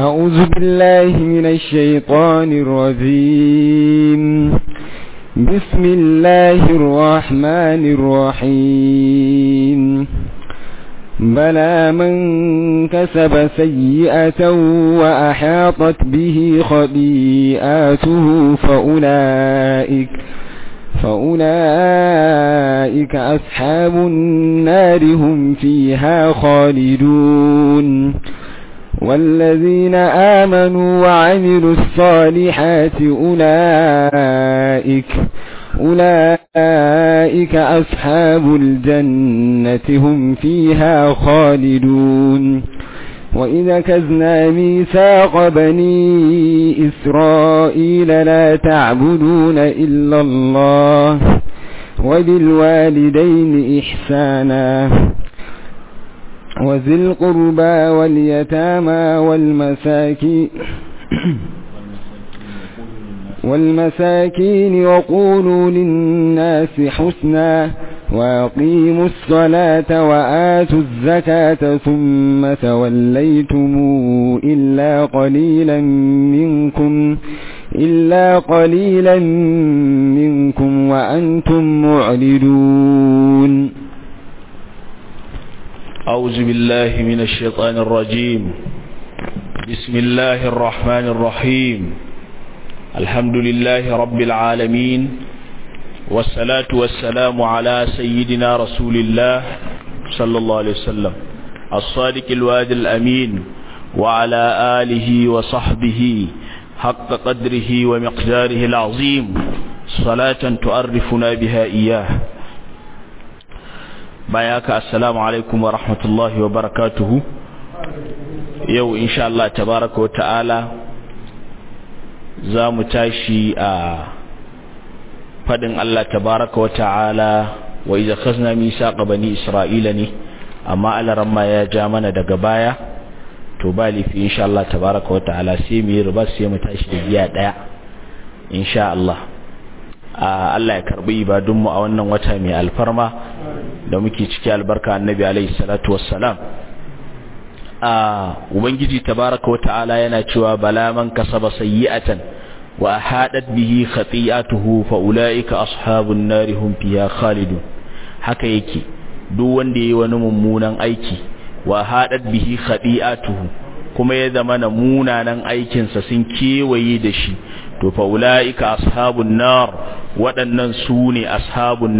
أعوذ بالله من الشيطان الرجيم. بسم الله الرحمن الرحيم. بلى من كسب سيئة وأحاطت به خطيئاته فأولئك أصحاب النار هم فيها خالدون. والذين آمنوا وعملوا الصالحات أولئك أصحاب الجنة هم فيها خالدون. وإذا أخذنا ميثاق بني إسرائيل لا تعبدون إلا الله وبالوالدين إحسانا وذي القربى واليتامى والمساكين وقولوا للناس حسنا وأقيموا الصلاة وآتوا الزكاة ثم توليتم إلا قليلا منكم وأنتم معرضون. أعوذ بالله من الشيطان الرجيم. بسم الله الرحمن الرحيم. الحمد لله رب العالمين، والصلاة والسلام على سيدنا رسول الله صلى الله عليه وسلم الصادق الوعد الأمين، وعلى آله وصحبه حق قدره ومقداره العظيم، صلاة تعرفنا بها إياه. bayaka assalamu alaikum wa rahmatullahi wa barakatuhu. Yau insha Allah tabaraka wa ta'ala za mu tashi a fadin Allah tabaraka wa ta'ala wa idza khazna misaqa bani isra'ila ne, amma alaramma ya ja mana daga baya, to ba lifi insha Allah tabaraka wa ta'ala sai mu yi ruba sai mu tashi da giya daya insha Allah. Allah ya karbi ibadunmu a wannan wata mai alfarma da muke ciki, albarka annabi alaihi salatu wassalam. Ubangiji tabaraka wa ta'ala yana cewa bala man kasaba sayyi'atan wa ahadat bihi khati'atuhu fa ulaika ashabun nari hum fiha khalidun. Haka yake, duk wanda yayi wani mummunan aiki wa ahadat bihi khati'atuhu, kuma ya zama na munanan aikinsa sun kewaye da shi, to fa ulaika ashabun nar, waɗannan su ne ashabun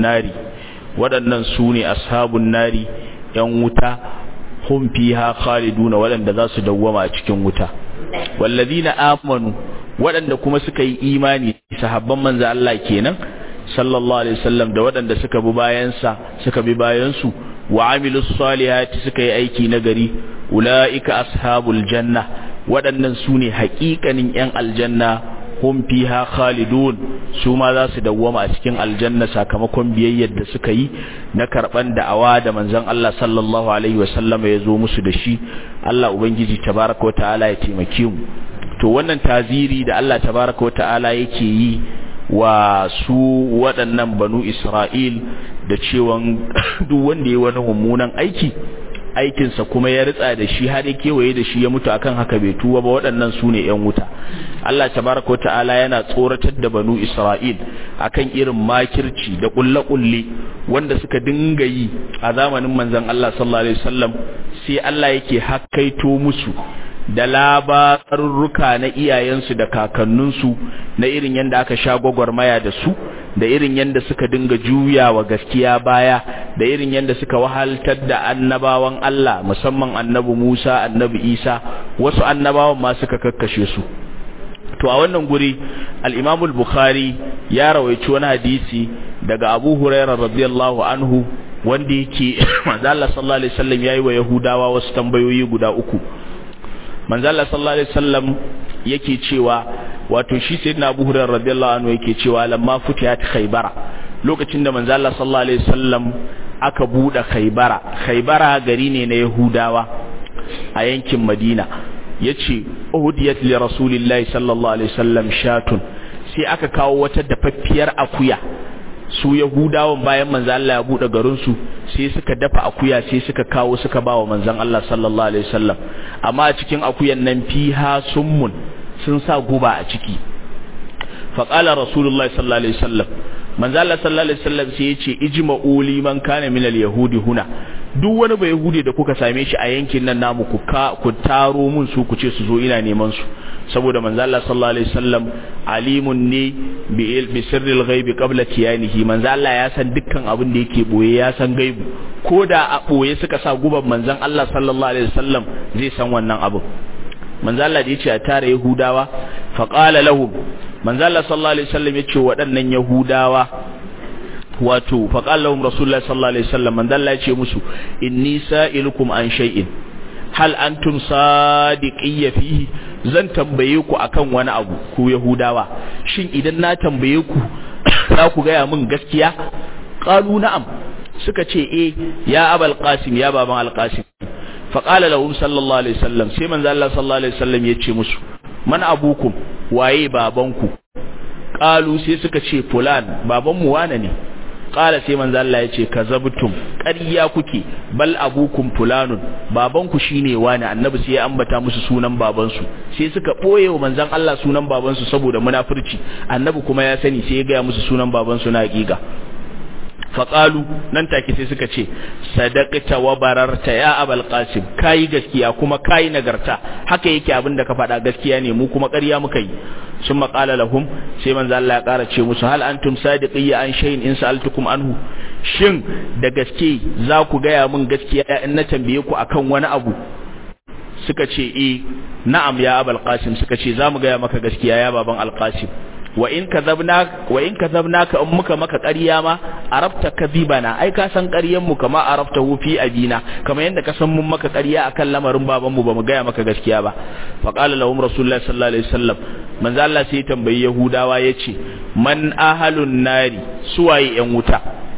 nari, yan wuta, hum fiha khaliduna, waɗanda za su dawwama a cikin wuta. wallazina amanu, waɗanda kuma suka yi imani, sahabban manzo Allah kenan sallallahu alaihi wasallam, da waɗanda suka bi bayansu wa amilus salihati, suka yi aiki nagari, ulaika ashabul janna, waɗannan su ne haƙiƙanin yan aljanna, hum fiha khalidun, su ma za su dawwama a cikin aljanna sakamakon biyayyar da suka yi na karban da'awa da manzon Allah sallallahu alaihi wasallam ya zo musu da shi. Allah ubangiji tabaraka wataala ya taimake mu. To wannan taziri da Allah tabaraka wataala yake yi wa su waɗannan banu Isra'il da cewa duk wanda ya wani mummunan aikinsa kuma ya ritsa da shi har ya kewaye da shi ya mutu akan haka bai tuba ba, waɗannan su ne ‘yan wuta. Allah tabaraka wa ta'ala yana tsoratar da banu Isra'il akan irin makirci da ƙulle-ƙulle wanda suka dinga yi a zamanin manzon Allah sallallahu alaihi wasallam, sai Allah yake hakkaito musu da labarurruka na iyayensu da kakanninsu na irin yanda aka sha gwagwarmaya da su, da irin yanda suka dinga juyawa gaskiya baya, da irin yanda suka wahaltar da annabawan Allah, musamman annabi Musa, annabi Isa, wasu annabawan ma suka kakkashe su. To a wannan guri al-Imam al-Bukhari ya rawaici wani hadisi daga Abu Hurairah radiyallahu anhu, wanda yake manzo Allah sallallahu alaihi wasallam yayi wa Yahudawa wasu tambayoyi guda uku. Manzo Allah sallallahu alaihi wasallam yake cewa, wato shi sayyidina Abu Hurairah radiyallahu anhu yake cewa lamma futiyat Khaybara, lokacin da manzo Allah sallallahu alaihi wasallam aka bude Khaybara gari ne na Yahudawa a yankin Madina, yace uhudiyat li rasulillahi sallallahu alaihi wasallam shatun, sai aka kawo wata dafaffiyar akuya su Yahudawan bayan manzon Allah ya bude garin su sai suka dafa akuya sai suka kawo suka bawa manzon Allah sallallahu alaihi wasallam amma a cikin akuyan nan fiha summun sun sa guba a ciki faqala rasulullahi sallallahu alaihi wasallam manzon Allah sallallahu alaihi wasallam sai ya ce ijma'u liman kana min al-yahudi huna duk wani bai yahudi da kuka same shi a yankin nan namu ku taro mun su ku ce su zo ina neman su saboda manzo Allah sallallahu alaihi wasallam alimun ne bi sirril ghaibi qabla tiyanihi manzo Allah ya san dukkan abin da yake boye ya san gaibu koda a boye suka sa guban manzon Allah sallallahu alaihi wasallam zai san wannan abu manzo Allah da yace a tare yahudawa fa qala lahum manzo Allah sallallahu alaihi wasallam yace waɗannan yahudawa wato faqala lahum rasulullahi sallallahu alaihi wasallam man dalla yace musu inni sa'ilukum an shay'in hal antum sadiqiyya fihi zan tambaye ku akan wani abu ku yahudawa shin idan na tambaye ku za ku gaya min gaskiya qalu na'am suka ce ya abul qasim ya baban al qasim faqala lahum sallallahu alaihi wasallam sai manzo Allah sallallahu alaihi wasallam yace musu man abukum waye babanku qalu sai suka ce fulan babanmu wane ne qala sai manzo Allah yace kazabtum ƙarya kuke bal abukum fulanun babanku shine wani annabi sai ya ambata musu sunan babansu sai suka boye wa manzon Allah sunan babansu saboda munafurci annabi kuma ya sani sai ya ga musu sunan babansu na hakika faqalu nan take sai suka ce sadaqta wa bararta ya abul qasim kai gaskiya kuma kai nagarta haka yake abinda ka faɗa gaskiya ne mu kuma ƙarya muka yi sun maƙala lahum sai manzo Allah ya ƙara ce musu hal antum sadiqiyya an shay'in in sa'altukum anhu shin da gaske za ku gaya min gaskiya in na tambaye ku akan wani abu suka ce na'am ya abul qasim suka ce za mu gaya maka gaskiya ya baban al qasim wa in kadhabnaka in muka maka ƙarya ma arafta kadhibana ai ka san ƙaryan mu kama arafta hu fi abina kamar yanda ka san mun maka ƙarya akan lamarin baban mu bamu gaya maka gaskiya ba fa qala lahum rasulullahi sallallahu alaihi wasallam manzo Allah sai tambayi yahudawa yace man ahalun nari suwaye yan wuta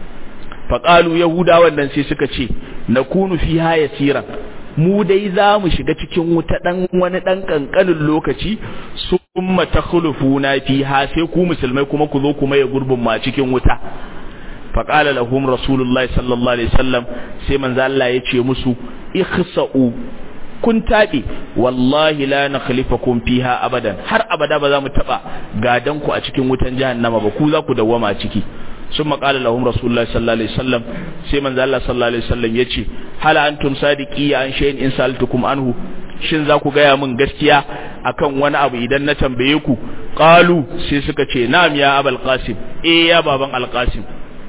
fa qalu yahudawan nan sai suka ce nakunu fiha yasiran mu dai za mu shiga cikin wuta wani dan kankanin lokaci summa takhlufuna fiha sai ku musulmai kuma ku zo kuma ya gurbin ma cikin wuta fa qala lahum rasulullahi sallallahu alaihi wasallam sai manzo Allah ya ce musu ikhsa'u kun tabi wallahi la nakhlifakum fiha abadan har abada ba za mu taba gadan ku a cikin wutan jahannama ba ku za ku dawwama a ciki ثم قال لهم رسول الله صلى الله عليه وسلم sai manzo Allah sallallahu alaihi wasallam yace hal antum sadiqiyya an shay'in in saltukum anhu shin za ku gaya min gaskiya akan wani abu idan na tambaye ku qalu sai suka ce na'am ya abul qasim ya baban al qasim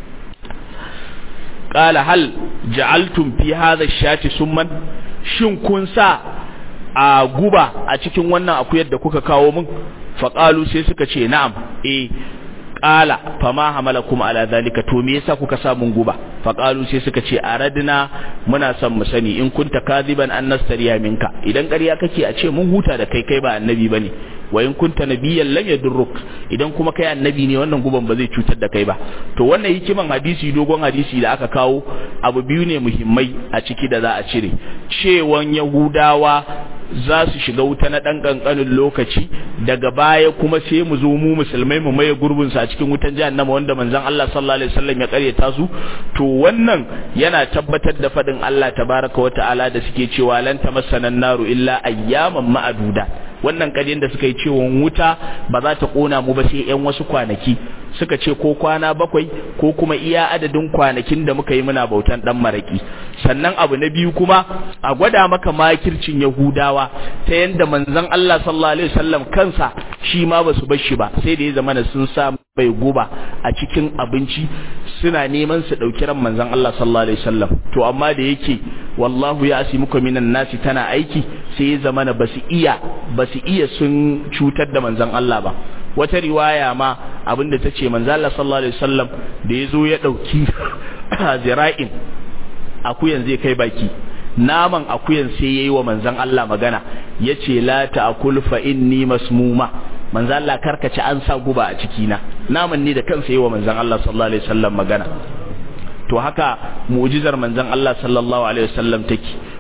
qala hal ja'altum fi hadha ash-shati summan shin kun sa a guba a cikin wannan akuyar da kuka kawo min fa qalu sai suka ce na'am qala fama hamalakum ala zalika to me yasa kuka samu guba fa qalu sai suka ce aradna muna son mu sani in kunta kadiban an nastariya minka idan ƙarya kake a ce mun huta da kai ba annabi bane wa in kunta nabiyyan lam yadurruk idan kuma kai annabi ne wannan guban ba zai cutar da kai ba to wannan hikiman hadisi dogon hadisi da aka kawo abu biyu ne muhimmai a ciki da za a cire cewan yahudawa za su shiga wuta na ɗan ƙanƙanin lokaci daga baya kuma sai mu zo mu musulmai mu maye gurbin su a cikin wutan jahannama wanda manzon Allah sallallahu alaihi wasallam ya karyata su to wannan yana tabbatar da fadin Allah tabaraka wa ta'ala da suke cewa lan tamassana naru illa ayyaman ma'aduda wannan kadin da suka yi cewa wuta ba za ta kona mu ba sai yan wasu kwanaki suka ce ko kwana 7 ko kuma iya adadin kwanakin da muka yi muna bautan dan maraki sannan abu na biyu kuma a gwada maka makircin yahudawa ta yanda manzon Allah sallallahu alaihi wasallam kansa shi ma basu bar shi ba sai da ya zama sun sa bai guba a cikin abinci suna neman su dauki ran manzon Allah sallallahu alaihi wasallam to amma da yake wallahu ya asimuka minan nasi tana aiki sai ya zama basu iya sun cutar da manzon Allah ba wata riwaya ma abinda tace manzon Allah sallallahu alaihi wasallam da yazo ya dauki zira'in akuyan zai kai baki naman akuyan sai yayi wa manzon Allah magana yace la ta'kul fa inni masmuma manzon Allah karkace an sa guba a ciki na naman ne da kansa yayi wa manzon Allah sallallahu alaihi wasallam magana to haka mu'jizar manzon Allah sallallahu alaihi wasallam take to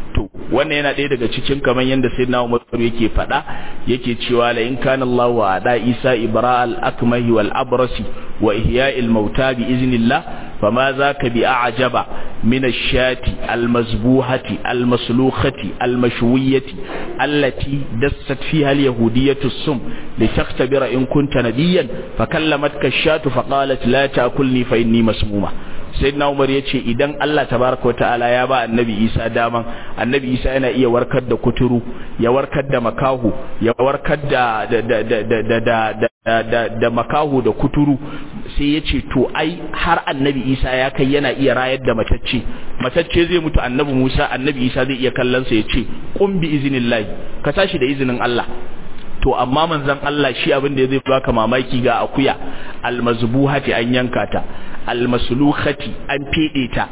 wannan yana ɗaya daga cikin kaman yanda sayyidina Umar yake faɗa yake cewa la in kana Allah wa ada Isa ibra'al akmahi wal abrasi wa ihya'il mauta bi iznillah fama zaka bi a'jaba min ash-shati al-mazbuhati al-maslukhati al-mashwiyati allati dassat fiha al-yahudiyyatu as-sum litaktabira in kunta nabiyyan fakallamatka ash-shatu faqalat la ta'kulni fa inni masmuma. sayyidina Umar yace idan Allah tabaaraka ta'ala ya ba annabi Isa daman, annabi Isa yana iya warkar da kuturu, ya warkar da makahu, ya warkar da makahu da kuturu, sai yace to ai har annabi Isa ya kai yana iya rayar da matacce zai mutu, annabi Isa zai iya kallon sa yace qum bi iznillahi, ka tashi da izinin Allah. to amma manzon Allah shi abin da zai baka mamaki ga akuya almazbuhati an yanka ta, almaslukhati an fede ta,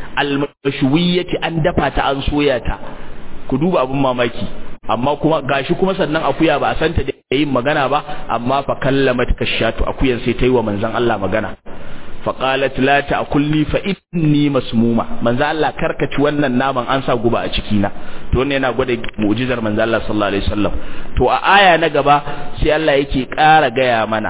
almashwiyati an dafa ta an soya ta. ku duba abin mamaki, amma kuma gashi kuma sannan akuya ba a santa da yin magana ba, amma fa kallamat kashatu, akuyan sai ta yi wa manzon Allah magana. faqalat la ta'kulni fa inni masmuma, manzo Allah karkaci wannan naman an sa guba a ciki na. to wannan yana gwada mu'jizar manzo Allah sallallahu alaihi wasallam. to a aya na gaba sai Allah yake ƙara gaya mana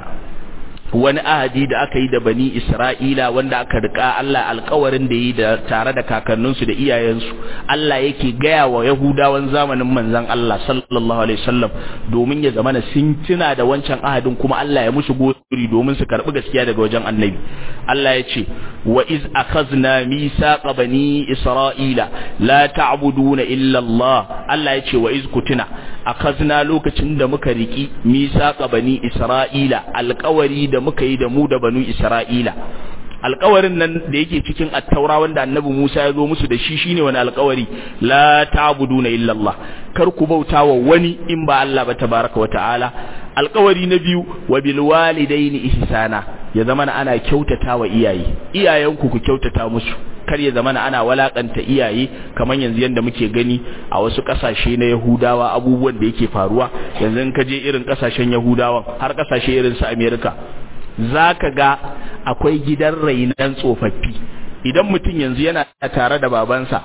wani ahadi da aka yi da bani Isra'ila wanda aka rika Allah alƙawarin da yi da tare da kakanninsu da iyayensu. Allah yake gaya wa Yahudawan zamanin manzon Allah sallallahu alaihi wasallam domin ya zamana sun tuna da wancan ahadin, kuma Allah ya musu gori domin su karbi gaskiya daga wajen Annabi. Allah ya ce wa iz akhazna misaqa bani Isra'ila la ta'buduna illa Allah. Allah ya ce wa iz kutuna akhazna, lokacin da muka riki misaqa bani Isra'ila, alƙawari da muka yi da mu da banu Isra'ila. alƙawarin nan da yake cikin at-taura wanda annabi Musa ya zo musu da shi shine wani alƙawari, la ta'buduna illa Allah, kar ku bautawa wani in ba Allah ba tabaraka wa ta'ala. alƙawari na biyu wa bil walidaini ihsana, ya zama ana kyautatawa iyaye, iyayenku ku kyautata musu, kar ya zama ana walakanta iyaye kamar yanzu yanda muke gani a wasu kasashe na Yahudawa abubuwan da yake faruwa. yanzu in ka je irin kasashen Yahudawan har kasashe irin su America, zaka ga akwai gidan rainan tsofaffi. idan mutum yanzu yana tare da babansa,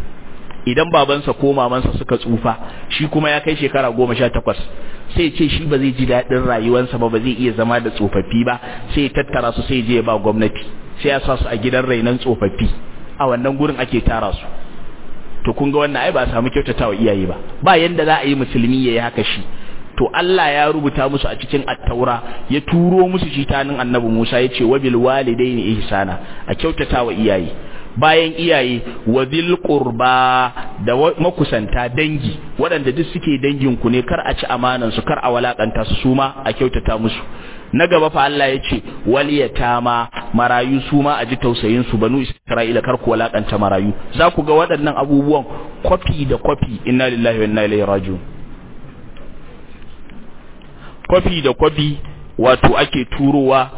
idan babansa ko mamansa suka tsufa, shi kuma ya kai shekara 18, sai ce shi ba zai ji daɗin rayuwarsa ba zai iya zama da tsofaffi ba, sai ya tattara su sai je ya ba gwamnati, sai ya sa su a gidan rainan tsofaffi. a wannan gurin ake tara su. to kun ga wannan ai ba a samu kyautatawa iyaye ba yanda za a yi musulmi yayi haka shi. to Allah ya rubuta musu a cikin at-taura, ya turo musu shi tanin annabi Musa, yace wa bil walidaini ihsana, a kyautatawa iyaye. bayan iyaye wa dhil qurba, da makusanta dangi waɗanda duk suke dangin ku ne, kar a ci amanan su, kar a walakanta su, suma a kyautata musu. na gaba fa Allah yace wal yatama, marayu suma a ji tausayin su, banu Isra'ila kar ku walakanta marayu. za ku ga waɗannan abubuwan kwafi da kwafi, inna lillahi wa inna ilaihi raji'un. kwafi da kwafi wato ake turowa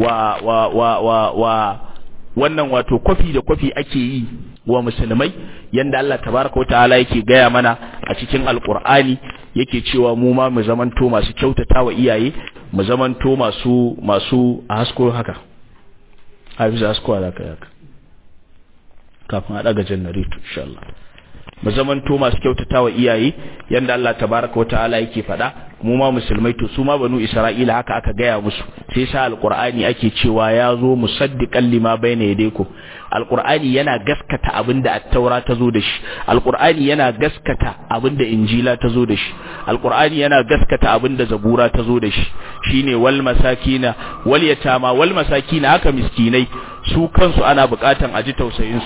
wannan wato kwafi da kwafi ake yi wa musulmai, yanda Allah tabaraka wataala yake gaya mana a cikin alqur'ani, yake cewa mu ma mu zamanto masu kyautatawa iyaye, mu zamanto masu a hasko haka, hafiza hasko alaka yaka kafin a daga jannarito insha Allah. mu zamanto masu kyautatawa iyaye yanda Allah tabaraka wataala yake faɗa. mu ma musulmai to su ma banu Isra'ila haka aka gaya musu, sai sa alqur'ani ake cewa ya zo musaddiqan lima bayna yadaykum. alqur'ani yana gaskata abinda at-taura ta zo da shi, alqur'ani yana gaskata abinda injila ta zo da shi, alqur'ani yana gaskata abinda zabura ta zo da shi, shine wal masakina wal yatama wal masakina, haka miskinai su kansu ana bukatan a ji tausayin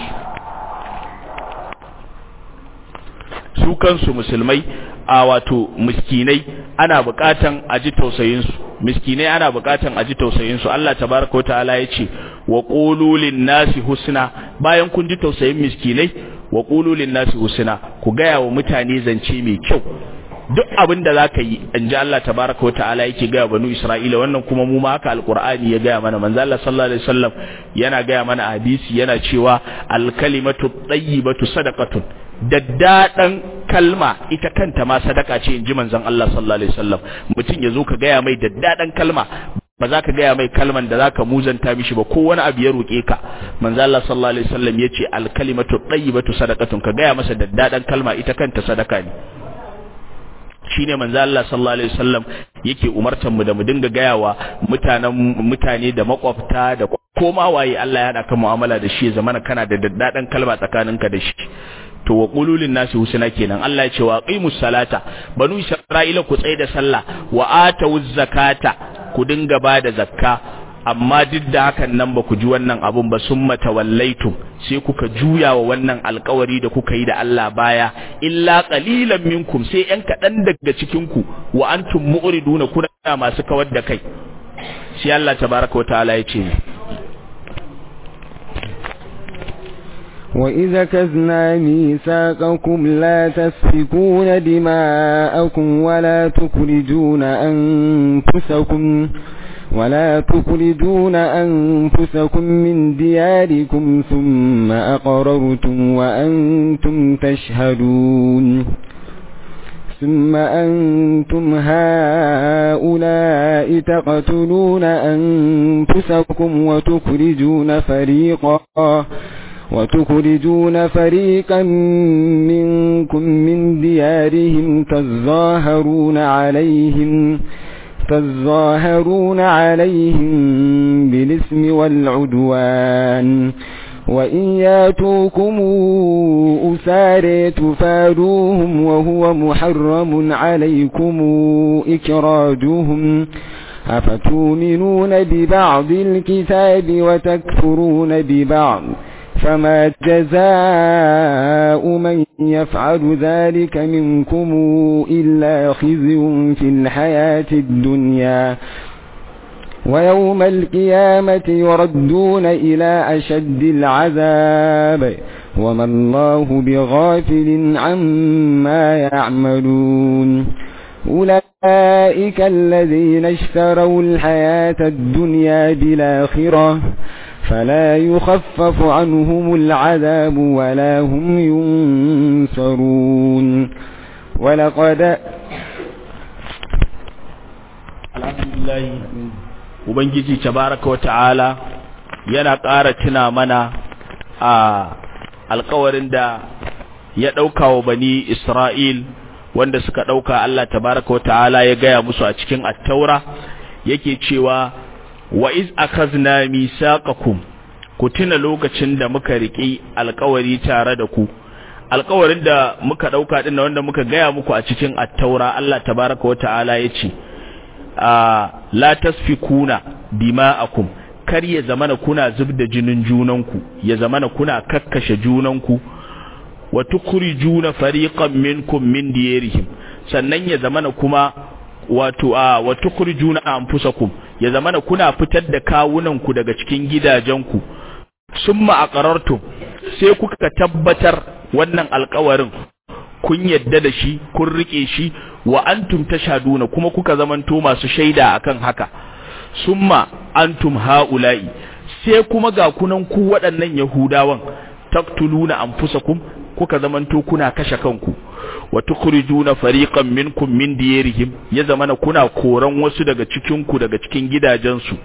su kansu musulmai, a wato miskinai ana bukatan a ji tausayin su, miskinai ana bukatan a ji tausayin su. Allah tabaraka wa ta'ala yace wa qulu lin nasi husna, bayan kun ji tausayin miskinai, wa qulu lin nasi husna, ku gaya wa mutane zance mai kyau. duk abin da zaka yi, inji Allah tabaraka wa ta'ala yake gaya banu Isra'ila. wannan kuma mu ma haka alqur'ani ya gaya mana. manzo Allah sallallahu alaihi wasallam yana gaya mana hadisi, yana cewa al kalimatu tayyibatu sadaqatun, daddadan kalma ita kanta ma sadaka ce, inji manzon Allah sallallahu alaihi wasallam. mutum yazo ka gaya mai daddadan kalma, ba za ka gaya mai kalman da za ka muzanta mishi ba, ko wani abu ya roƙe ka. manzo Allah sallallahu alaihi wasallam yace al-kalimatu tayyibatu sadaqatun, ka gaya masa daddadan kalma ita kanta sadaka ne. shine manzo Allah sallallahu alaihi wasallam yake umartan mu da mu dinga gayawa mutane da makwabta da koma waye Allah ya hada ka mu'amala da shi, zamana kana da daddadan kalma tsakaninka da shi. to wa qululin nasi husna kenan. Allah ya ce wa qimus salata, banu isra'ila ku tsaya da sallah, wa atawuz zakata, ku dinga bada zakka, amma duk da hakan nan ba ku ji wannan abun ba, summa tawallaitum, sai kuka juya wa wannan alƙawari da kuka yi da Allah baya, illa qalilan minkum, sai yan kadan daga cikin ku, wa antum mu'riduna, kuna masu kawar da kai. sai Allah tabaraka wa ta'ala ya ce وإذا كذنا ميثاقكم لا تسفكون دماءكم ولا تخرجون أنفسكم من دياركم ثم أقررتم وأنتم تشهدون ثم أنتم هؤلاء تقتلون أنفسكم وتخرجون فريقا منكم من ديارهم تظاهرون عليهم بالإثم والعدوان وإن ياتوكم أسارى تفادوهم وهو محرم عليكم إخراجهم أفتؤمنون ببعض الكتاب وتكفرون ببعض فما جزاء من يفعل ذلك منكم إلا خزي في الحياة الدنيا ويوم القيامة يردون إلى أشد العذاب وما الله بغافل عما يعملون أولئك الذين اشتروا الحياة الدنيا بالآخرة فلا يخفف عنهم العذاب ولا هم ينصرون ولقد alhamdulillah ubangiji tabaraka wa ta'ala yana ƙara tuna mana a alƙawarin da ya ɗauka wa bani Isra'il wanda suka ɗauka. Allah tabaraka wa ta'ala ya gaya musu a cikin at-taura yake cewa wa iz akhazna misaqakum, ku tuna lokacin da muka riƙi alƙawari tare da ku. Alƙawarin da muka ɗauka din wanda muka gaya muku a cikin at-taura, Allah tabaraka wa ta'ala yace la tasfikuna dima'akum, kar ya zamana kuna zubda jinin junanku, ya zamana kuna kakkashe junanku, wa tukhrijuna fariqan minkum min diyarihim, sannan ya zamana kuma wa tukhrijuna anfusakum, ya zamana kuna fitar da kawunanku daga cikin gidajenku. Summa aqarartum, sai kuka tabbatar wannan alƙawarin kun yadda da shi, kun rike shi, wa antum tashhaduna, kuma kuka zamanto masu shaida akan haka. Summa antum haula'i, sai kuma ga kunan ku waɗannan yahudawan, taqtuluna anfusakum, kuka zamanto kuna kashe kanku, wa tukhrijuna fariqan minkum min diyarihim, ya zamana kuna koran wasu daga cikin ku daga cikin gidajensu.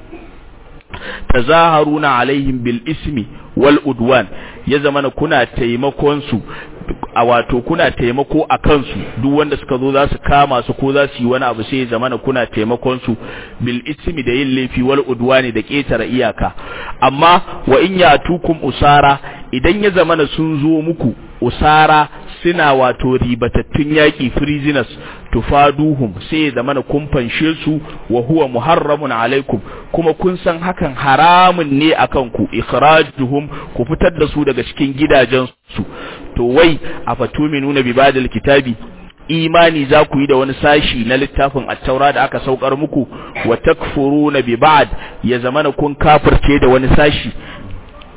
Tazaharuna alaihim bil ismi wal udwan, ya zamana kuna taimakon su, kuna taimako a kansu. Duk wanda suka zo za su kama su ko za su yi wani abu, sai ya zamana kuna taimakon su bil ismi, da yin laifi, wal udwani, da ketare iyaka. Amma wa in yatukum usara, idan ya zamana sun zo muku usara, suna ribatattun yaki, prisoners, tufaduhum, sai ya zamana kun fanshe su, wa huwa muharramun alaikum, kuma kun san hakan haramun ne akan ku, ikhrajuhum, ku fitar da su daga cikin gidajen su. To wai afatuminuna bi ba'dil kitabi, imani za ku yi da wani sashi na littafin at-taura da aka saukar muku, wa takfuruna bi ba'd, ya zamana kun kafirce da wani sashi.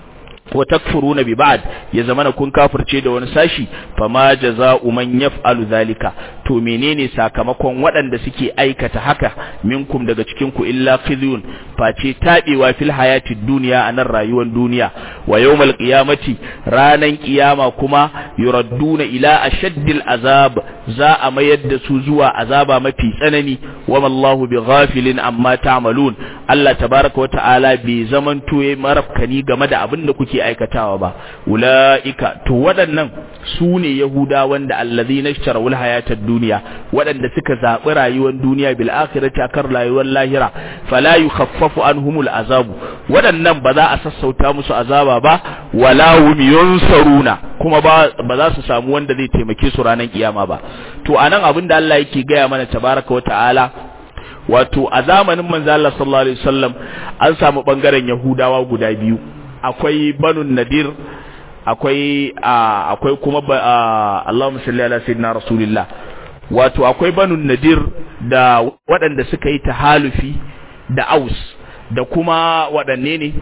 wa takfuruna bi ba'd ya zamana kun kafirce da wani sashi fama jazaa'u man yaf'alu zalika to menene sakamakon waɗanda suke aikata haka minkum daga cikin ku illa khizyun face tabewa fil hayati dunya anan rayuwar duniya wa yawmal qiyamati ranan kiyama kuma yuradduna ila ashaddil azab za a mayar da su zuwa azaba mafi tsanani wa mallahu bighafilin amma ta'malun Allah tabaaraka wa ta'ala bai zamanto yayi marafkani game da abin da kuke aikatawa ba ulaika to waɗannan su ne yahuda wanda allazina ishtarawul hayatad dunya waɗanda suka zabi rayuwar duniya bil akhirati akar rayuwar lahira fala yukhaffafu anhumul azabu waɗannan ba za a sassauta musu azaba ba wala hum yunsaruna kuma ba za su samu wanda zai taimake su ranar kiyama ba to anan abin da Allah yake gaya mana tabaraka wa ta'ala wato a zamanin manzo Allah sallallahu alaihi wasallam an samu bangaren yahudawa guda biyu akwai banu nadir akwai kuma Allahumma salli ala sayyidina rasulillah wato akwai banu nadir da waɗanda suka yi tahalufi da aus da kuma waɗanne ne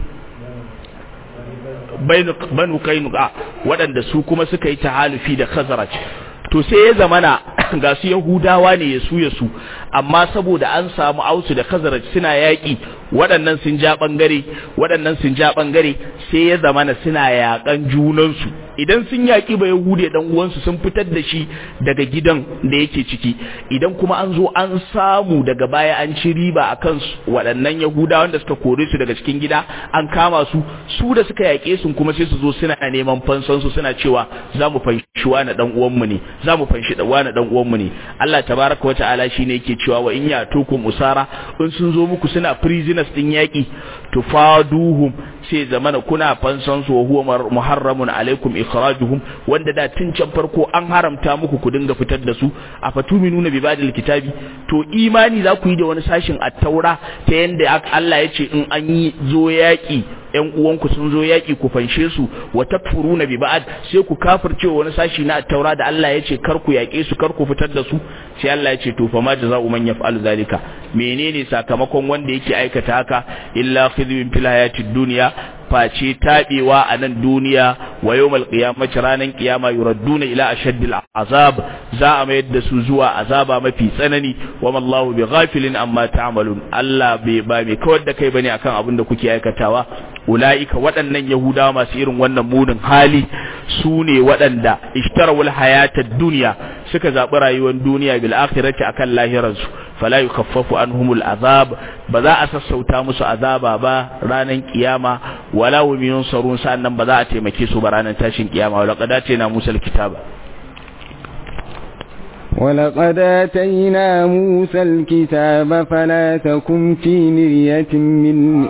banu kainuka waɗanda su kuma suka yi tahalufi da khazraj to sai ya zamana ga su yahudawa ne yasu amma saboda an samu ausu da khazraj suna yaƙi waɗannan sun ja ɓangare sai ya zamana suna yaƙan junansu idan sun yaƙi ba yahude dan uwansu sun fitar da shi daga gidan da yake ciki idan kuma an zo an samu daga baya an ci riba akan waɗannan yahudawa wanda suka kore su daga cikin gida an kama su da suka yaƙe su kuma sai su zo suna neman fansan su suna cewa za mu fanshi wani dan uwanmu ne za mu fanshi wani dan uwanmu ne Allah tabaraka wa ta'ala shine yake cewa wa in yatukum usara in sun zo muku suna prisoners din yaƙi tufaduhum sai zamana kuna fansan su wa huwa muharramun alaikum ikhrajuhum wanda da tun can farko an haramta muku ku dinga fitar da su afatuminuna bi ba'dil kitabi to imani za ku yi da wani sashin at-taura ta yanda Allah ya ce in an yi zo yaƙi ƴan uwanku sun zo yaƙi ku fanshe su wa takfuruna bi ba'd sai ku kafirce wani sashi na at-taura da Allah ya ce kar ku yaƙe su kar ku fitar da su sai Allah ya ce to fa ma jazaa'u man yaf'alu zalika menene sakamakon wanda yake aikata haka illa khizyun fil hayatid dunya face tabewa a nan duniya wa yawmal qiyamati ranan kiyama yuradduna ila ashaddil azab za a mayar da su zuwa azaba mafi tsanani wa mallahu bighafilin amma ta'malun Allah bai ba mai kawar da kai bane akan abin da kuke aikatawa ulaika waɗannan yahudawa masu irin wannan munin hali su ne waɗanda ishtarawul hayatad dunya suka zaɓi rayuwar duniya bil akhirati akan lahiransu fala yukaffafu anhumul azab ba za a sassauta musu azaba ba ranan kiyama wala hum yunsarun sannan ba za a taimake su ba ranan tashin kiyama wala qadatina musal kitaba ولقد آتينا موسى الكتاب فلا تكن في مرية منه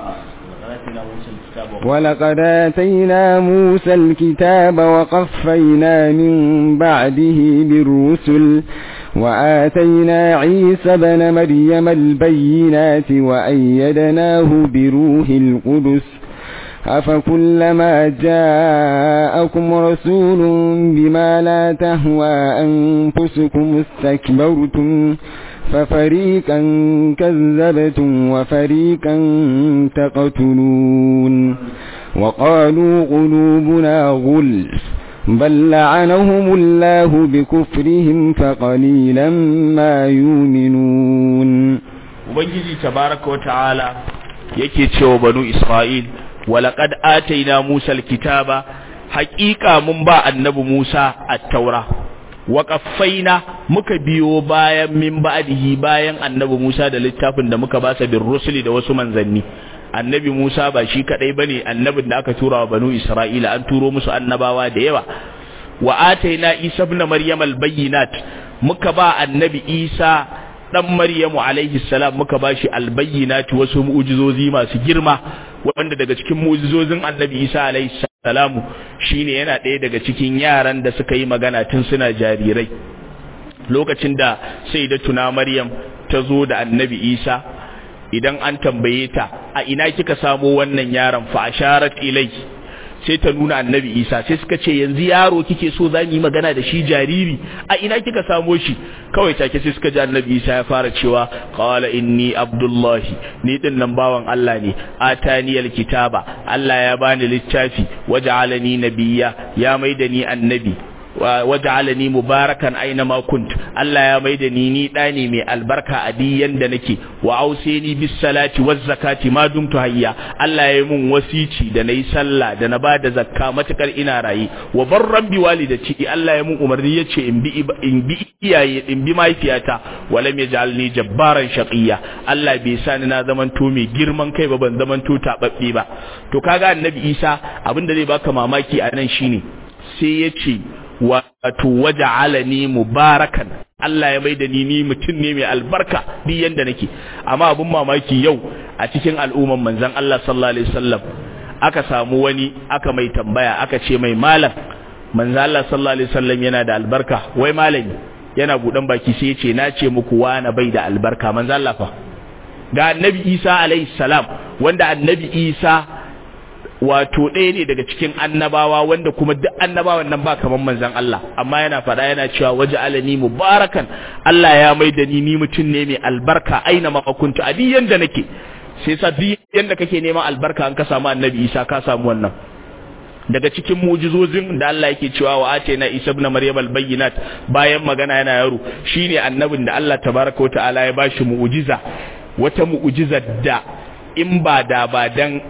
ولقد آتينا موسى الكتاب وقفينا من بعده بالرسل وآتينا عيسى بن مريم البينات وأيدناه بروح القدس أفكلما جاءكم رسول بما لا تهوى أنفسكم استكبرتم ففريقا كذبتم وفريقا تقتلون وقالوا قلوبنا غلف بل لعنهم الله بكفرهم فقليلا ما يؤمنون وبنجي تبارك وتعالى yake cewa banu Isra'il walaqad ataina Musa alkitaba haqiqa mun ba annabi Musa at-taura wa qaffaina muka biyo bayan min ba'dihi bayan annabi Musa da littafin da muka ba sa bir rusuli da wasu manzanni annabi Musa ba shi kadai bane annabin da aka tura wa banu Isra'ila an turo musu annabawa da yawa wa ataina Isa ibn Maryam al-bayyinat muka ba annabi Isa dan Maryamu alaihi salam muka bashi al-bayyinat wasu mu'jizozi masu girma wanda daga cikin mu'jizozin annabi Isa alaihi salam shine yana ɗaya daga cikin yaran da suka yi magana tun suna jarirai lokacin da sayyidatuna Maryam ta zo da annabi Isa idan an tambaye ta a ina kika samo wannan yaron fa asharat ilai sai ta nuna annabi Isa, sai suka ce yanzu yaro kike so za mu yi magana da shi jariri, a ina kika samo shi? Kawai take sai suka ji annabi Isa ya fara cewa qala inni abdullahi, ni din nan bawan Allah ne, ataniyal kitaba, Allah ya bani littafi, waja'alani nabiyya, ya maida ni annabi, waja'alani mubarakan aina ma kunt, Allah ya maida ni dani mai albarka a diyan da nake, wa auseni bis salati waz zakati ma dumtu hayya, Allah ya yi mun wasici da nayi sallah da na bada zakka matakar ina rayi, wa barran bi walidati, Allah ya mun umarni yace in bi iyaye, in bi mahaifiyata, walam yaj'alni jabbaran shaqiyya, Allah bai sani na zamanto mai girman kai ba, ban zamanto tababbe ba. To kaga annabi Isa abinda zai baka mamaki a nan shine sai yace wato waja'alani mubarakan, Allah ya maida ni mutum ne mai albarka duk yanda nake. Amma abun mamaki yau a cikin al'umman manzon Allah sallallahu alaihi wasallam aka samu wani aka mai tambaya, aka ce mai malam, manzon Allah sallallahu alaihi wasallam yana da albarka, wai malami yana budan baki sai ya ce na ce muku wani bai da albarka. Manzon Allah fa ga annabi Isa alaihi salam, wanda annabi Isa wato ɗaya ne daga cikin annabawa, wanda kuma duk annabawan nan ba kaman manzon Allah, amma yana faɗa yana cewa waja'alani mubarakan, Allah ya maida ni mutum ne mai albarka aina ma kuntu, a diyan da nake. Sai sa duk yanda kake neman albarka an ka samu annabi Isa ka samu wannan. Daga cikin mu'jizozin da Allah yake cewa wa atayna Isa ibn Maryam al-bayyinat, bayan magana yana yaro, shine annabin da Allah tabaraka wa ta'ala ya bashi mu'jiza, wata mu'jizar da in ba dan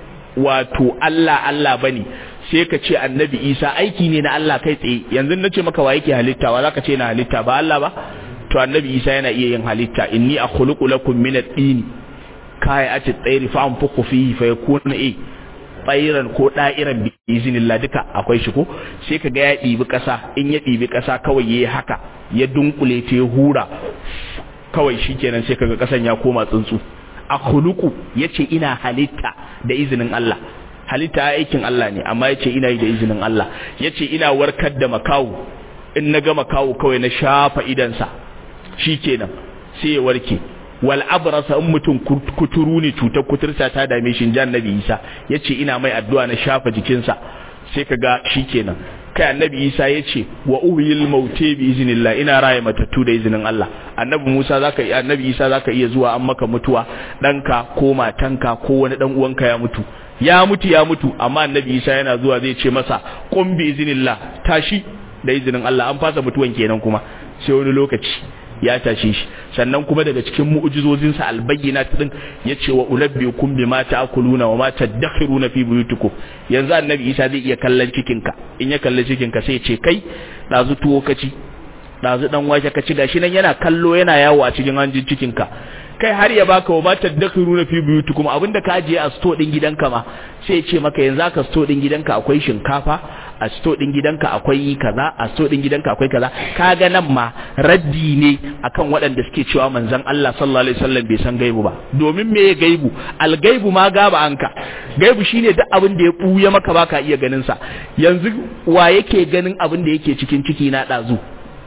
wato Allah bane sai ka ce annabi Isa aiki ne na Allah kai tsaye. Yanzu na ce maka wa yake halitta, wa zaka ce na halitta ba Allah ba? To annabi Isa yana iya yin halitta. Inni akhluqu lakum min at-tin kayati at-tayr fa anfuqu fihi fa yakuna tsairan ko da'iran bi iznillah, duka akwai shi ko. Sai ka ga ya ɗibi ƙasa, in ya ɗibi ƙasa kawai yayi haka, ya dunkule ta ya hura, kawai shikenan sai kaga ƙasan ya koma tsuntsu. Akhluqu yace ina halitta da izinin Allah, halitta aikin Allah ne, amma yace ina yi da izinin Allah. Yace ina warkar da makawo, in naga makawo kawai na shafa idansa shikenan sai ya warke. Wal abrasa, in mutum kuturu ne, cutar kuturta ta dame shi, annabi Isa yace ina mai addu'a na shafa jikinsa sai kaga shikenan. Kai annabi Isa yace wa uhyil mauti bi iznillah, ina raye matattu da izinin Allah. Annabi Isa zaka iya zuwa an maka mutuwa, danka ko matanka ko wani dan uwanka ya mutu, amma annabi Isa yana zuwa zai ce masa qum bi iznillah, tashi da izinin Allah, an fasa mutuwan kenan, kuma sai wani lokaci ya tashi shi. Sannan kuma daga cikin mu'jizozinsa albayyinat din yace wa ulabbikum bima ta'kuluna wa ma tadakhiruna fi buyutikum. Yanzu annabi Isa zai iya kallon cikinka, in ya kalli cikinka sai ya ce kai dazu tuwo kaci, dazu dan wake kaci, gashi nan yana kallo yana yawo a cikin hanjin cikinka. Kai har ya baka wa ma tadakhiruna fi buyutikum, abinda ka ajiye a store din gidanka ma sai ya ce maka yanzu aka store din gidanka akwai shinkafa, a store din gidanka akwai kaza, a store din gidanka akwai kaza. Kaga nan ma raddi ne akan waɗanda suke cewa manzon Allah sallallahu alaihi wasallam bai san gaibu ba. Domin me gaibu? Al-gaibu ma gaba anka. Gaibu shine duk abin da ya buya maka baka iya ganin sa. Yanzu wa yake ganin abin da yake cikin ciki na dazu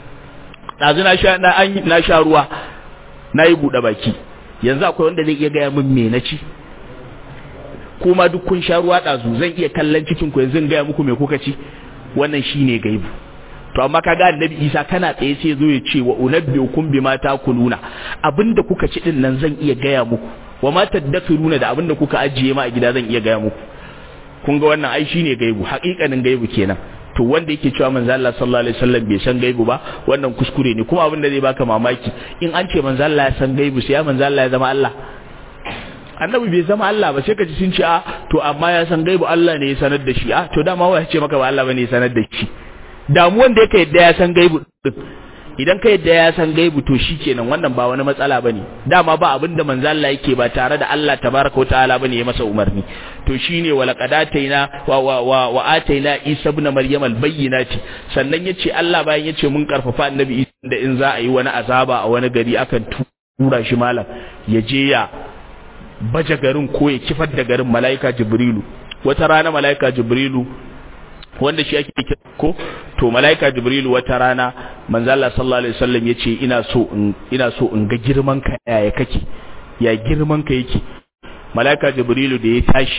na sha ruwa, na yi buɗe baki. Yanzu akwai wanda zai iya gaya min me na ci? Kuma duk kun sha ruwa ɗazu, zan iya kallon cikin ku yanzu in gaya muku me kuka ci? Wannan shine gaibu. To amma kaga annabi Isa kana tsaye sai zo ya ce wa unabbiukum bima takuluna, abinda kuka ci din nan zan iya gaya muku, wa ma tadakhiruna, da abinda kuka ajiye ma a gida zan iya gaya muku. Kun ga wannan ai shine gaibu, haƙiƙanin gaibu kenan. To wanda yake cewa manzo Allah sallallahu alaihi wasallam bai san gaibu ba, wannan kuskure ne. Kuma abin da zai baka mamaki, in an ce manzo Allah ya san gaibu, sai ya manzo Allah ya zama Allah? Annabi bai zama Allah ba. Sai ka ji sun ce to amma ya san gaibu, Allah ne ya sanar da shi. To dama wai ya ce maka ba Allah bane ya sanar da shi. Damuwan da yake yadda ya san gaibu din, idan ka yadda ya san gaibu to shikenan, wannan ba wani matsala bane. Dama ba abin da manzo Allah yake ba tare da Allah tabaraka wa ta'ala bane ya masa umarni. To shine walaqadataina wa ataina Isa ibn Maryam al-bayyinati. Sannan yace Allah bayan yace mun karfafa annabi Isa da in za a yi wani azaba a wani gari akan tura shi malam ya je ya baje garin ko ya kifar da garin. Malaika Jibrilu, wata rana malaika Jibrilu wanda shi ake ko to malaika Jibrilu wata rana manzo Allah sallallahu alaihi wasallam yace ina so in ga girman ka yaya kake, ya girman ka yake. Malaika Jibrilu da ya tashi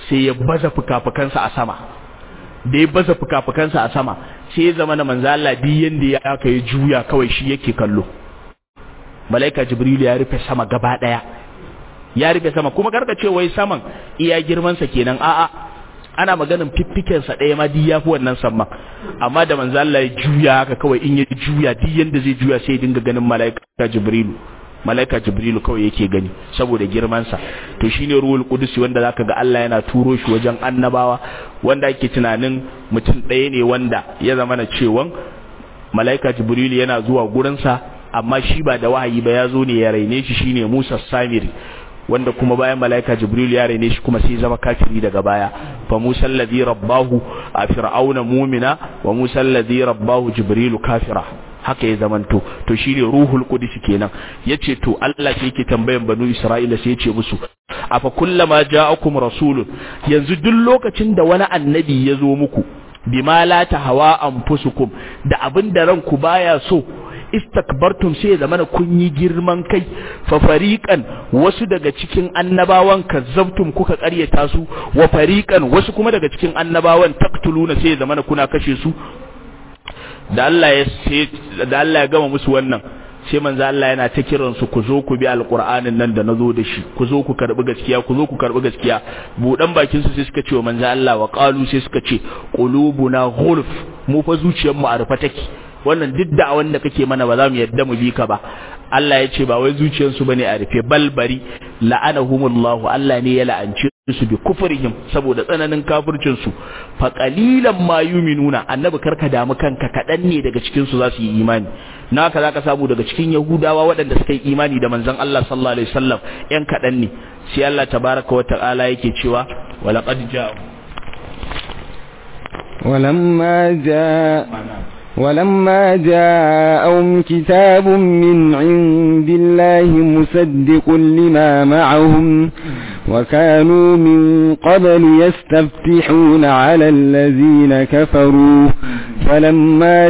sai ya baza fukafukansa a sama. Da ya baza fukafukansa a sama sai ya zama na manzo Allah di yanda ya aka yi juya kawai shi yake kallo. Malaika Jibril ya rufe sama gaba daya, ya rufe sama, kuma karka ce wai saman iya girman sa kenan, a'a ana maganin fiffiken sa daya ma di yafi wannan saman. Amma da manzo Allah ya juya haka kawai, in ya juya di yanda zai juya sai dinga ganin malaika Jibrilu kawai yake gani saboda girmansa. To shine ruhul qudusi wanda zaka ga Allah yana turo shi wajen annabawa, wanda ake tunanin mutum ɗaya ne wanda ya zama na cewa malaika Jibrilu yana zuwa gurinsa, amma shi ba da wahayi ba, ya zo ne ya raine shi, shine Musa Samiri, wanda kuma bayan malaika Jibrilu ya raine shi kuma sai zama kafiri daga baya. Fa Musa alladhi rabbahu a fir'auna mu'mina wa Musa alladhi rabbahu Jibrilu kafira. Haka ya zamanto. To shine ruhul qudus kenan. Yace to Allah sai yake tambayan banu Isra'ila, sai yace musu afa kullama ja'akum rasulun, yanzu duk lokacin da wani annabi ya zo muku, bima la tahawa anfusukum, da abin da ranku baya so, istakbartum, sai zamana kun yi girman kai, fa fariqan, wasu daga cikin annabawan kazzabtum, kuka ƙaryata su, wa fariqan, wasu kuma daga cikin annabawan taqtuluna, sai zamana kuna kashe su. Da Allah ya gama musu wannan, sai manzo Allah yana ta kiran su, ku zo ku bi alqur'anin nan da nazo da shi, ku zo ku karbi gaskiya, ku zo ku karbi gaskiya. Budan bakin su sai suka ce wa manzo Allah, wa qalu, sai suka ce qulubuna ghulf, mu fa zuciyar mu a rufe take, wannan duk da wanda kake mana ba za mu yadda mu bi ka ba. Allah ya ce ba wai zuciyar su bane a rufe, balbari la'anahumullahu, Allah ne ya la'anci su bi kufrihim, saboda tsananin kafircin su. Fa qalilan ma yu'minuna, annabi karka damu kanka, kadan ne daga cikin su za su yi imani. Naka zaka samu daga cikin yahudawa waɗanda suka yi imani da manzon Allah sallallahu alaihi wasallam yan kadan ne. Sai Allah tabaraka wa ta'ala yake cewa walaqad ja'a ولما جاءهم كتاب من عند الله مصدق لما معهم وكانوا من قبل يستفتحون على الذين كفروا فلما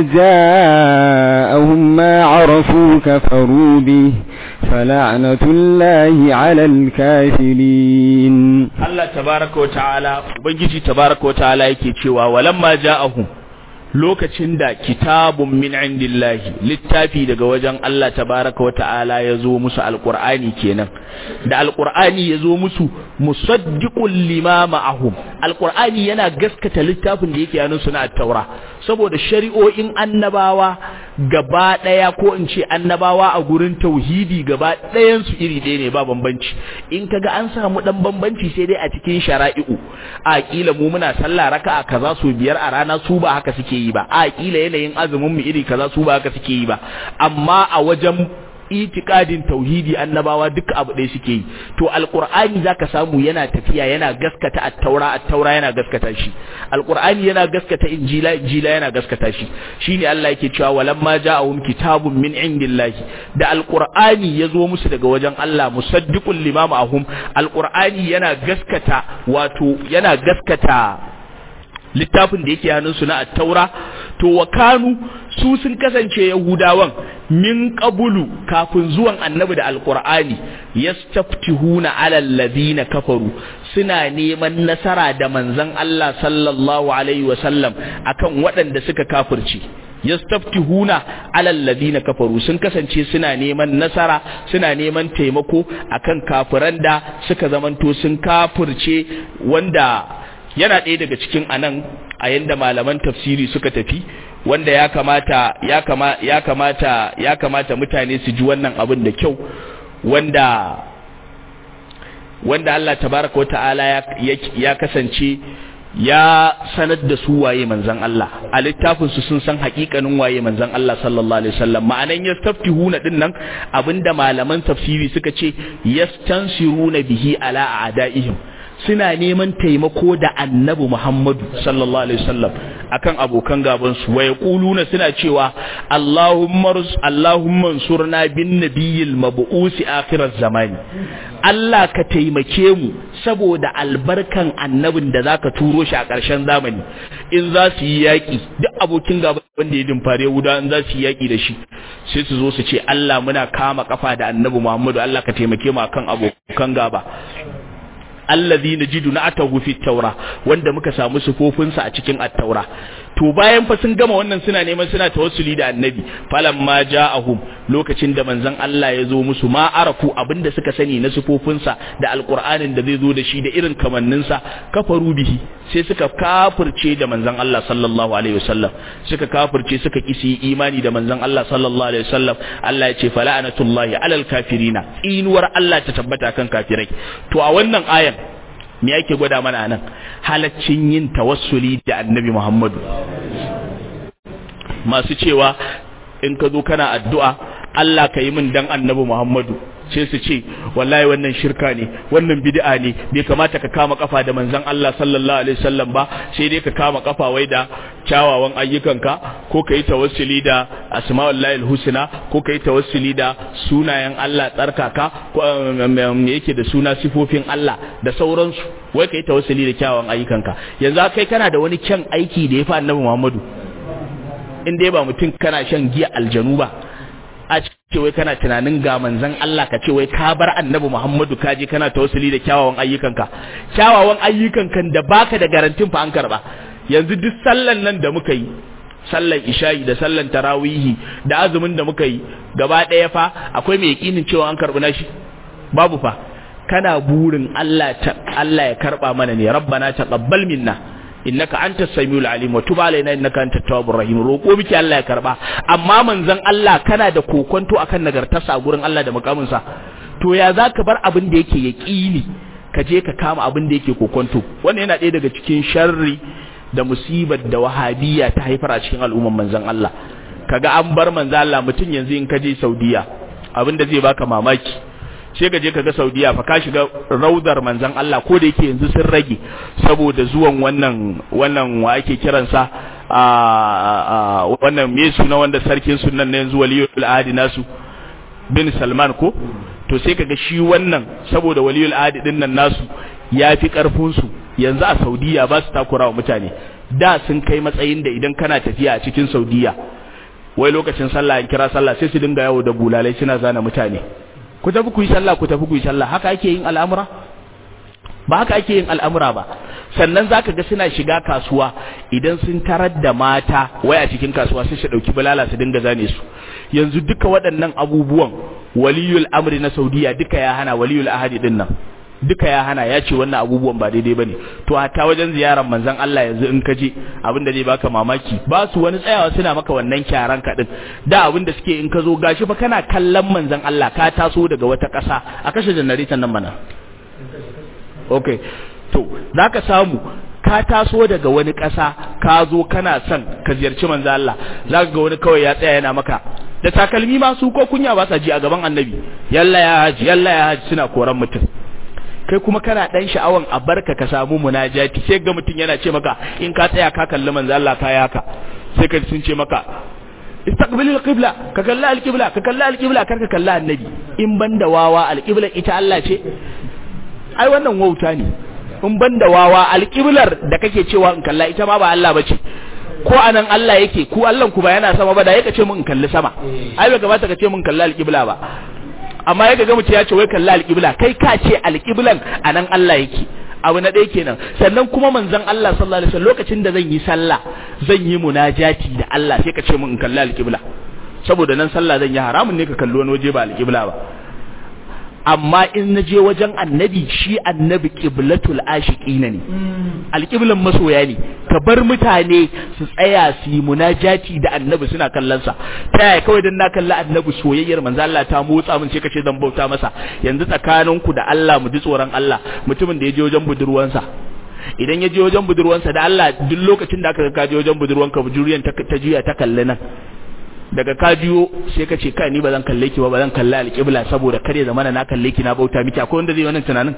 جاءهم ما عرفوا كفروا به فلعنة الله على الكافرين. الله تبارك وتعالى وبنجي تبارك وتعالى yake cewa walamma ja'ahum, lokacin da kitabun min indillahi, littafi daga wajen Allah tabaraka wata'ala ya zo musu, alqur'ani kenan, da alqur'ani ya zo musu musaddiqul lima ma'ahum, alqur'ani yana gaskata littafin da yake hannunsu na at-taura, saboda shari'o'in annabawa gaba daya, ko in ce annabawa a gurin tauhidi gaba dayan su iri ɗaya ne, ba bambanci. In kaga an samu dan bambanci sai dai a cikin shara'i'u, a kila mu muna sallah raka'a kaza su 5 a rana, su ba haka suke yi ba, a kila yanayin azumin mu iri kaza, su ba haka suke yi ba, amma a wajen itikadin tauhidi annabawa duka abu ɗaya suke yi. To alqur'ani zaka samu yana tafiya yana gaskata at-taura yana gaskata shi, alqur'ani yana gaskata injila yana gaskata shi. Shine Allah yake cewa walamma ja'ahum kitabun min indillahi, da alqur'ani yazo musu daga wajen Allah musaddiqul lima ma'ahum, alqur'ani yana gaskata, wato yana gaskata littafin da yake hannunsu na at-taura. To wa kanu, su sun kasance yahudawan min qabulu, kafin zuwan annabi da alqur'ani, yastaftihuna ala alladhina kafaru, suna neman nasara da manzon Allah sallallahu alaihi wasallam akan waɗanda suka kafirce. yastaftihuna ala alladhina kafaru, sun kasance suna neman nasara, suna neman taimako akan kafiran da suka zamanto sun kafirce, wanda yana ɗaya daga cikin anan a yanda malaman tafsiri suka tafi, wanda ya kamata mutane su ji wannan abin da kyau, wanda Allah tabaraka wa ta'ala ya kasance ya sanar da su waye manzon Allah, a littafin su sun san hakikanin waye manzon Allah sallallahu alaihi wasallam. Ma'anan yastaftihuna din nan, abinda malaman tafsiri suka ce yastansiruna bihi ala a'daihim, suna neman taimako da annabi Muhammadu sallallahu alaihi wasallam akan abokan gaban su. Wa yaquluna, suna cewa Allahumma ansurna bin nabiyil mab'usi akhiraz zamani, Allah ka taimake mu saboda albarkan annabin da zaka turo shi a ƙarshen zamani. In za su yi yaƙi, duk abokin gaban da ya dimfare wuda, in za su yi yaƙi da shi, sai su zo su ce Allah muna kama kafa da annabi Muhammadu, Allah ka taimake mu akan abokan gaba. allazi najidu na'atahu fi taura wanda muka samu sifofinsa a cikin at-taura. To bayan fa sun gama wannan suna neman suna tawassuli da annabi, falamma ja'ahum lokacin da manzon Allah ya zo musu ma arafu abinda suka sani na sifofinsa da alqur'anin da zai zo da shi da irin kamanninsa, kafaru bihi sai suka kafirce da manzon Allah sallallahu alaihi wasallam, suka kafirce suka kisi imani da manzon Allah sallallahu alaihi wasallam. Allah ya ce fala'anatullahi alal kafirina, tsinuwar Allah ta tabbata kan kafirai. To a wannan ayan me yake gwada mana nan? Halaccin yin tawassuli da annabi Muhammadu. Masu cewa in ka zo kana addu'a Allah ka yi min dan annabi Muhammadu, sai su ce wallahi wannan shirka ne, wannan bid'a ne, bai kamata ka kama kafa da manzon Allah sallallahu alaihi wasallam ba, sai dai ka kama kafa wai da kyawawan ayyukanka, ko ka yi tawassuli da asma'ullahi husna, ko ka yi tawassuli da sunayen Allah tsarkaka, ko me yake da suna sifofin Allah da sauransu, wai ka yi tawassuli da kyawawan ayyukanka. Yanzu kai kana da wani kyan aiki da ya fi annabi Muhammadu? In dai ba mutum kana shan giya aljanu ba, a ce wai kana tunanin ga manzon Allah ka ce wai ka bar annabi Muhammadu ka je kana tawassuli da kyawawan ayyukanka, kyawawan ayyukankan da baka da garantin fa an karba. Yanzu duk sallan nan da muka yi, sallan isha'i da sallan tarawihi da azumin da muka yi gaba ɗaya fa akwai mai yakinin cewa an karbi nashi? Babu fa. Kana burin Allah ya karba mana ne, rabbana taqabbal minna innaka antas samiul alim wa tub alaina innaka antat tawwabur rahim. Roko miki Allah ya karba, amma manzon Allah kana da kokonto akan nagartarsa a gurin Allah da mukamin sa. To ya zaka bar abin da yake yaqini ka je ka kama abin da yake kokonto? Wannan yana ɗaya daga cikin sharri da musibar da wahabiyya ta haifar a cikin al'umman manzon Allah. Kaga an bar manzon Allah, mutum yanzu in ka je Saudiya abin da zai baka mamaki, sai ka je ka ga Saudiya fa ka shiga raudar manzon Allah, ko da yake yanzu sun rage saboda zuwan wannan wa ake kiransa wannan me suna wanda sarkin sunan ne yanzu waliyul ahadi nasu bin Salman ko. To sai ka ga shi wannan saboda waliyul ahadi din nan nasu ya fi karfin su yanzu a Saudiya ba su takura wa mutane. Da sun kai matsayin da idan kana tafiya a cikin Saudiya wai lokacin sallah an kira sallah sai su dinga yawo da bulalai suna zana mutane, ku tafi ku yi sallah, ku tafi ku yi sallah. Haka ake yin al'amura? Ba haka ake yin al'amura ba. Sannan zaka ga suna shiga kasuwa, idan sun tarar da mata wai a cikin kasuwa sai su dauki bulala su dinga zane su. Yanzu duka waɗannan abubuwan waliyul amri na Saudiya duka ya hana, waliyul ahadi din nan duka ya hana, ya ce wannan abubuwan ba daidai bane. To hatta wajen ziyarar manzon Allah yanzu in ka je, abin da zai baka mamaki, ba su wani tsayawa suna maka wannan kyaran ka din. Da abin da suke in ka zo gashi fa kana kallon manzon Allah, ka taso daga wata ƙasa, a kashe janaritan nan mana. Okay, to zaka samu ka taso daga wani ƙasa ka zo kana son ka ziyarci manzon Allah, zaka ga wani kawai ya tsaya yana maka da takalmi ma su ko kunya ba sa ji a gaban annabi, yalla ya haji, yalla ya haji, suna koran mutum. Kai kuma kana dan sha'awan a barka ka samu munajati, sai ga mutum yana ce maka in ka tsaya ka kalli manzo Allah ka yaka, sai ka sun ce maka istaqbilil qibla, ka kalla alqibla, ka kalla alqibla, kar ka kalla annabi. In banda wawa alqibla ita Allah ce? Ai wannan wauta ne. In banda wawa alqiblar da kake cewa in kalla ita ma ba Allah bace. Ko anan Allah yake, ku Allah ku ba yana sama ba, da yake ce mun in kalli sama. Ai bai kamata ka ce mun kalla alqibla ba. Amma yake ga mutum ya ce wai kalla alqibla, kai ka ce alqiblan anan Allah yake. Abu na ɗaya kenan. Sannan kuma manzon Allah sallallahu alaihi wasallam lokacin da zan yi sallah, zan yi munajati da Allah, sai ka ce mun in kalla alqibla, saboda nan sallah zan yi, haramun ne ka kalli wani waje ba alqibla ba. Amma in na je wajen annabi, shi annabi qiblatul ashiqina ne, alqiblan masoya ne. Ka bar mutane su tsaya su yi munajati da annabi suna kallon sa. Ta yaya kawai dan na kalla annabi soyayyar manzo Allah ta motsa min sai kace zan bauta masa? Yanzu tsakaninku da Allah mu ji tsoron Allah. Mutumin da ya je wajen budurwansa, idan ya je wajen budurwansa da Allah, duk lokacin da aka ka je wajen budurwanka, buduryan ta juya ta kalle nan, daga ka jiyo sai ka ce kai ni ba zan kalle ki ba zan kalle alƙibla saboda kare zamana na kalle ki na bauta miki. Akwai wanda zai wannan tunanin?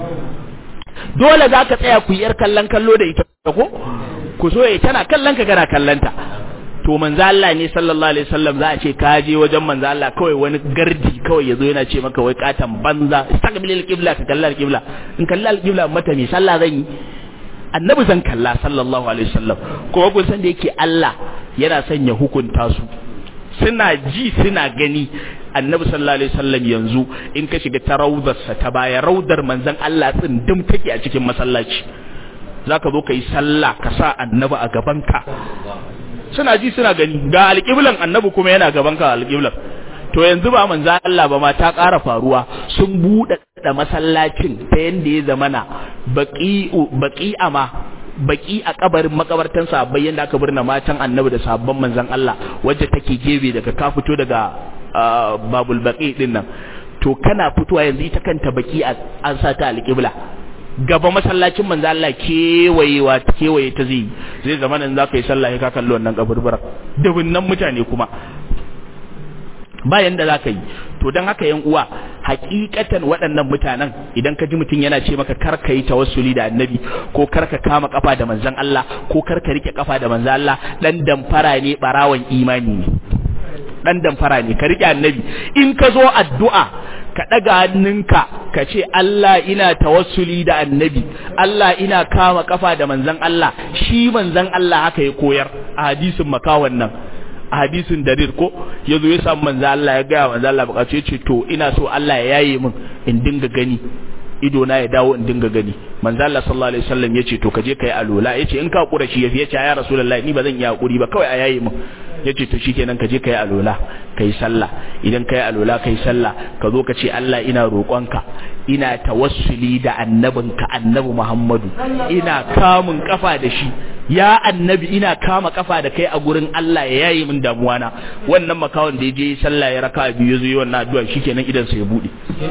Dole za ka tsaya ku yi yar kallon kallo da ita ko ku so ya tana kallon ka kana kallanta. To manzo Allah ne sallallahu alaihi wasallam za a ce ka je wajen manzo Allah, kawai wani gardi kawai yazo yana ce maka wai katan banza, istaqbilil qibla, ka kalla alqibla. In kalla alqibla mata ne sallah zan yi? Annabi zan kalla sallallahu alaihi wasallam. Kuma kun san da yake Allah yana son ya hukunta su, suna ji suna gani annabi sallallahu alaihi wasallam yanzu in ka shiga ta raudarsa ta baya raudar manzon Allah tsindim take a cikin masallaci zaka zo kai sallah ka sa annabi a gaban ka suna ji suna gani ga alƙiblan annabi kuma yana gaban ka alƙiblan to yanzu ba manzon Allah ba ma ta ƙara faruwa sun buɗe da masallacin ta yanda ya zamana baki a kabarin makabartan sahabbai yanda aka birna matan annabi da sahabban manzon Allah wacce take gebe daga ka fito daga babul baqi din nan to kana fitowa yanzu ita kanta baki an sa ta alqibla gaba masallacin manzon Allah kewaye ta zai zama nan zaka yi sallah ka kallo wannan kaburbura dubunnan mutane kuma bayan da zaka yi to dan haka yan uwa hakikatan waɗannan mutanen idan ka ji mutum yana ce maka kar ka yi tawassuli da annabi ko kar ka kama kafa da manzon Allah ko kar ka rike kafa da manzon Allah dan damfara ne barawan imani ne dan damfara ne ka rike annabi in ka zo addu'a ka daga hannunka ka ce Allah ina tawassuli da annabi Allah ina kama kafa da manzon Allah shi manzon Allah haka ya koyar a hadisin makawan nan a hadisin darir ko yazo ya samu manzo Allah ya ga manzo Allah bukace ce to ina so Allah ya yaye min in dinga gani ido na ya dawo in dinga gani manzo Allah sallallahu alaihi wasallam yace to kaje kai alola yace in ka kura shi yace ya rasulullahi ni bazan yi hakuri ba kawai a yaye min yace to shikenan kaje kai alola kai sallah idan kai alola kai sallah ka zo ka ce Allah ina roƙonka ina tawassuli da annabinka annabi Muhammadu ina kamun kafa da shi ya annabi ina kama kafa da kai a gurin Allah ya yayi min damuwa na wannan makawon da yaje sallah ya raka biyu yazo yi wannan addu'a shikenan idan sa ya bude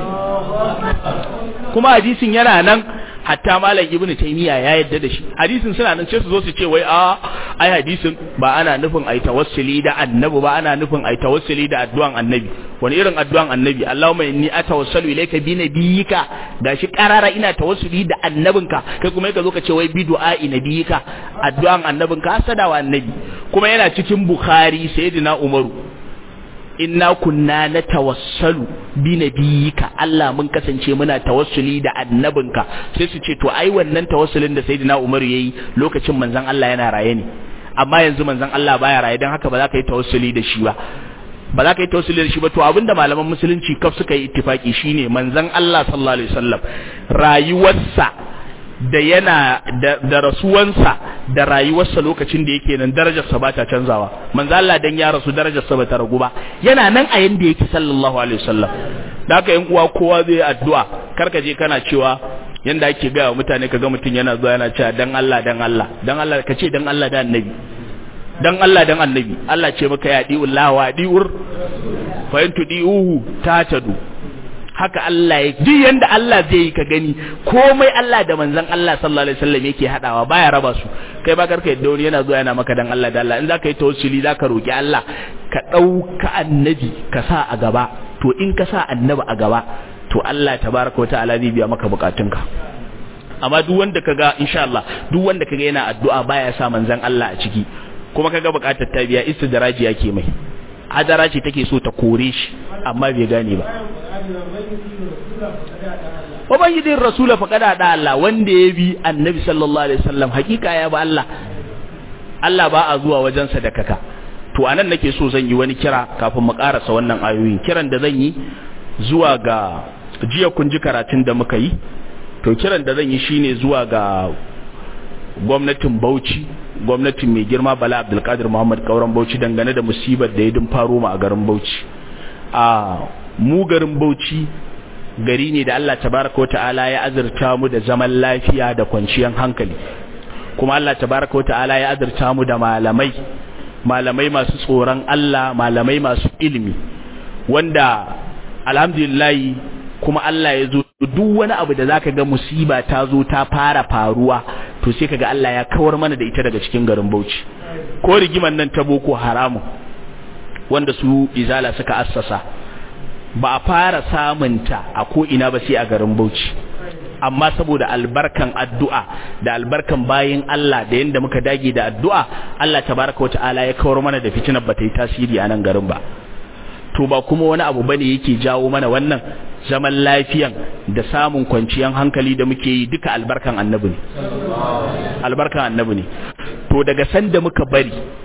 kuma hadisin yana nan hatta malam ibnu taymiya ya yadda da shi hadisin suna nan sai su zo su ce wai ai hadisin ba ana nufin ai tawassuli da annabi ba ana nufin ai tawassuli da addu'an annabi wani irin addu'an annabi Allahumma inni atawassalu ilayka bi nabiyyika gashi qarara ina tawassuli da annabinka kai kuma ka zo ka ce wai bi du'a'i nabiyyika addu'an annabinka sadawa annabi kuma yana cikin bukhari sayyidina umaru inna kunna natawassalu bi nabiyyika Allah mun kasance muna tawassuli da annabinka sai su ce to ai wannan tawassulin da sayyidina umaru yayi lokacin manzon Allah yana raye ne amma yanzu manzon Allah baya raye dan haka ba za ka yi tawassuli da shi ba za ka yi tawassuli da shi ba to abinda malaman musulunci kaf suka yi ittifaki shine manzon Allah sallallahu alaihi wasallam rayuwarsa da yana da rasuwansa da rayuwarsa lokacin da yake nan darajarsa ba ta canzawa manzo Allah dan ya rasu darajarsa ba ta ragu ba yana nan a yanda yake sallallahu alaihi wasallam da haka yan uwa kowa zai addu'a karka je kana cewa yanda ake ga mutane kaga mutun yana zuwa yana cewa dan Allah kace dan Allah da annabi dan annabi Allah ce maka ya di'ullah wa di'ur fa yantudihu tatadu haka Allah ya ji yanda Allah zai yi ka gani komai Allah da manzon Allah sallallahu alaihi wasallam yake hadawa baya raba su kai ba karka yadda wani yana zuwa yana maka dan Allah da Allah in zaka yi tawassuli zaka roki Allah ka dauka annabi ka sa a gaba to in ka sa annabi a gaba to Allah tabaraka wa ta'ala zai biya maka bukatunka amma duk wanda kaga insha Allah duk wanda kaga yana addu'a baya sa manzon Allah a ciki kuma kaga bukatar ta biya istidraji yake mai hadara ce take so ta kore shi amma bai gane ba ubangijin rasula faqada da Allah wanda ya bi annabi sallallahu alaihi wasallam hakika ya ba Allah ba a zuwa wajensa da kaka to anan nake so zan yi wani kira kafin mu karasa wannan ayoyin kiran da zan yi zuwa ga jiya kun ji karatun da muka yi to kiran da zan yi shine zuwa ga gwamnatin Bauchi gwamnatin mai girma Bala Abdulkadir Muhammad Kauran Bauchi dangane da musibar da ya dun faro mu a garin Bauchi mu garin Bauchi gari ne da Allah tabaraka wa ta'ala ya azurta mu da zaman lafiya da kwanciyar hankali kuma Allah tabaraka wa ta'ala ya azurta mu da malamai masu tsoron Allah malamai masu ilimi wanda alhamdulillah kuma Allah ya zo duk wani abu da zaka ga musiba ta zo ta fara faruwa to sai kaga Allah ya kawar mana da ita daga cikin garin Bauchi ko rigiman nan ta Boko Haram wanda su izala suka assasa ba a fara samunta a ko ina ba sai a garin Bauchi amma saboda albarkan addu'a da albarkan bayin Allah da yanda muka dage da addu'a Allah tabaraka wa ta'ala ya kawar mana da fitinar ba ta yi tasiri a nan garin ba to ba kuma wani abu bane yake jawo mana wannan zaman lafiyan da samun kwanciyar hankali da muke yi duka albarkan annabi ne to daga sanda muka bari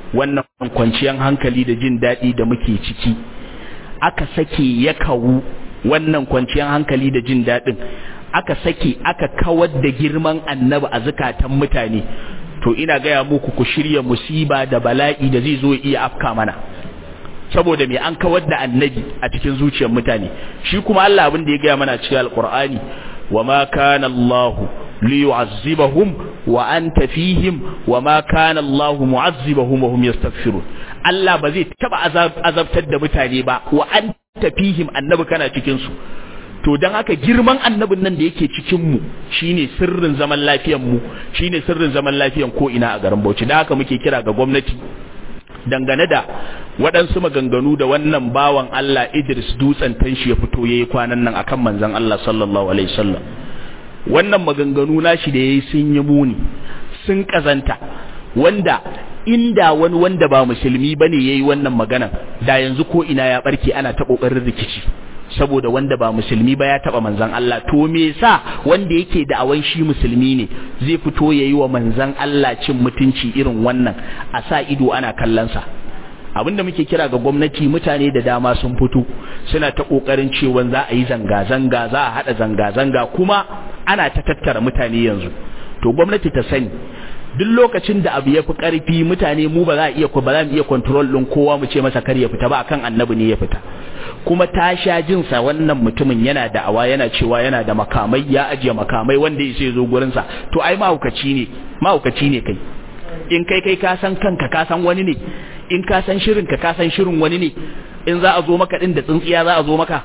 wannan kwanciyar hankali da jin daɗi da muke ciki aka sake ya kawu wannan kwanciyar hankali da jin daɗin aka sake aka kawar da girman annabi a zakatan mutane, to ina gaya muku ku shirya musiba da bala'i da zai zo iya afka mana, saboda me an kawar da annabi a cikin zuciyar mutane. Shi kuma Allah abin da ya gaya mana cikin alqur'ani, wa ma kana Allahu liyu'azzibahum wa anta fihim wa ma kana Allahu mu'azzibahum wa hum yastaghfirun. Allah ba zai taba azabtar da mutane ba wa anta fihim, annabi kana cikin su. To dan haka girman annabin nan da yake cikin mu shine sirrin zaman lafiyar mu, shine sirrin zaman lafiyar ko ina a garin Bauchi. Da haka muke kira ga gwamnati dangane da waɗansu maganganu da wannan bawan Allah Idris Dutsen Tanshi ya fito yayi kwanan nan akan manzon Allah sallallahu alaihi wasallam. Wannan maganganu nashi da yayi sun yi muni, sun kazanta, wanda inda wani wanda ba musulmi bane yayi wannan magana da yanzu ko ina ya barke ana ta kokarin rikici, saboda wanda ba musulmi ba ya taba manzon Allah. To me yasa wanda yake da awan shi musulmi ne zai fito yayi wa manzon Allah cin mutunci irin wannan, a sa ido ana kallon sa? Abinda muke kira ga gwamnati, mutane da dama sun fito suna ta kokarin cewa za a yi zanga-zanga, za a hada zanga-zanga, kuma ana ta tattara mutane yanzu. To gwamnati ta sani duk lokacin da abu ya fi karfi mutane, mu ba za mu iya control din kowa mu ce masa kar ya fita ba, akan annabi ne ya fita. Kuma ta sha jinsa wannan mutumin yana da awa, yana cewa yana da makamai, ya ajiye makamai wanda ya sai zo gurinsa. To ai mahaukaci ne kai. In kai ka san kanka ka san wani ne, in ka san shirin ka san shirin wani ne. In za a zo maka din da tsintsiya za a zo maka?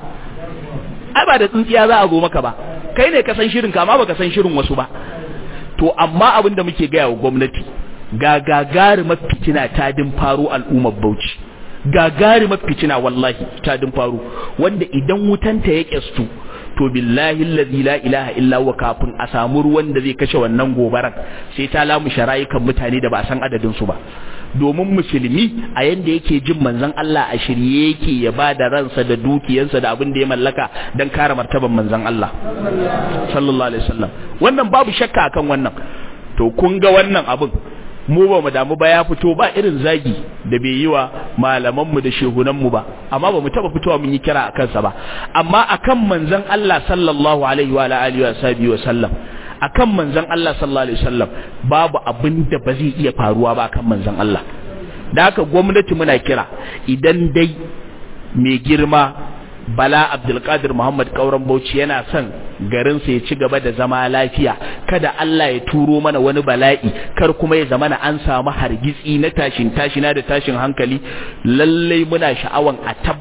Ai ba da tsintsiya za a zo maka ba, kai ne ka san shirin ka, amma baka san shirin wasu ba. To amma abin da muke gaya wa gwamnati, gagarumar fitina ta din faro al'ummar Bauchi, gagarumar fitina wallahi ta din faro, wanda idan wutanta ya kyastu to billahi allazi la ilaha illa huwa, kafin a samu ruwan da zai kashe wannan gobaran sai ta lamu sharayukan mutane da ba san adadin su ba. Domin musulmi a yanda yake jin manzon Allah a shirye yake ya ba da ransa da dukiyarsa da abin da ya mallaka dan kare martaban manzon Allah sallallahu alaihi wasallam. Wannan babu shakka akan wannan. To kun ga wannan abin mu ba mu damu ba, ya fito ba irin zagi da bai yi wa malamanmu da shehunanmu ba, amma ba mu taba fitowa mun yi kira a kansa ba. Amma akan manzon Allah sallallahu alaihi wa alihi wa sallam, akan manzon Allah sallallahu alaihi wasallam babu abin da ba zai iya faruwa ba akan manzon Allah. Da haka gwamnati muna kira, idan dai mai girma Bala Abdulkadir Muhammad Kauran Bauchi yana son garinsa ya ci gaba da zama lafiya, kada Allah ya turo mana wani bala'i, kar kuma ya zamana an samu hargitsi na tashina da tashin hankali. Lallai muna sha'awan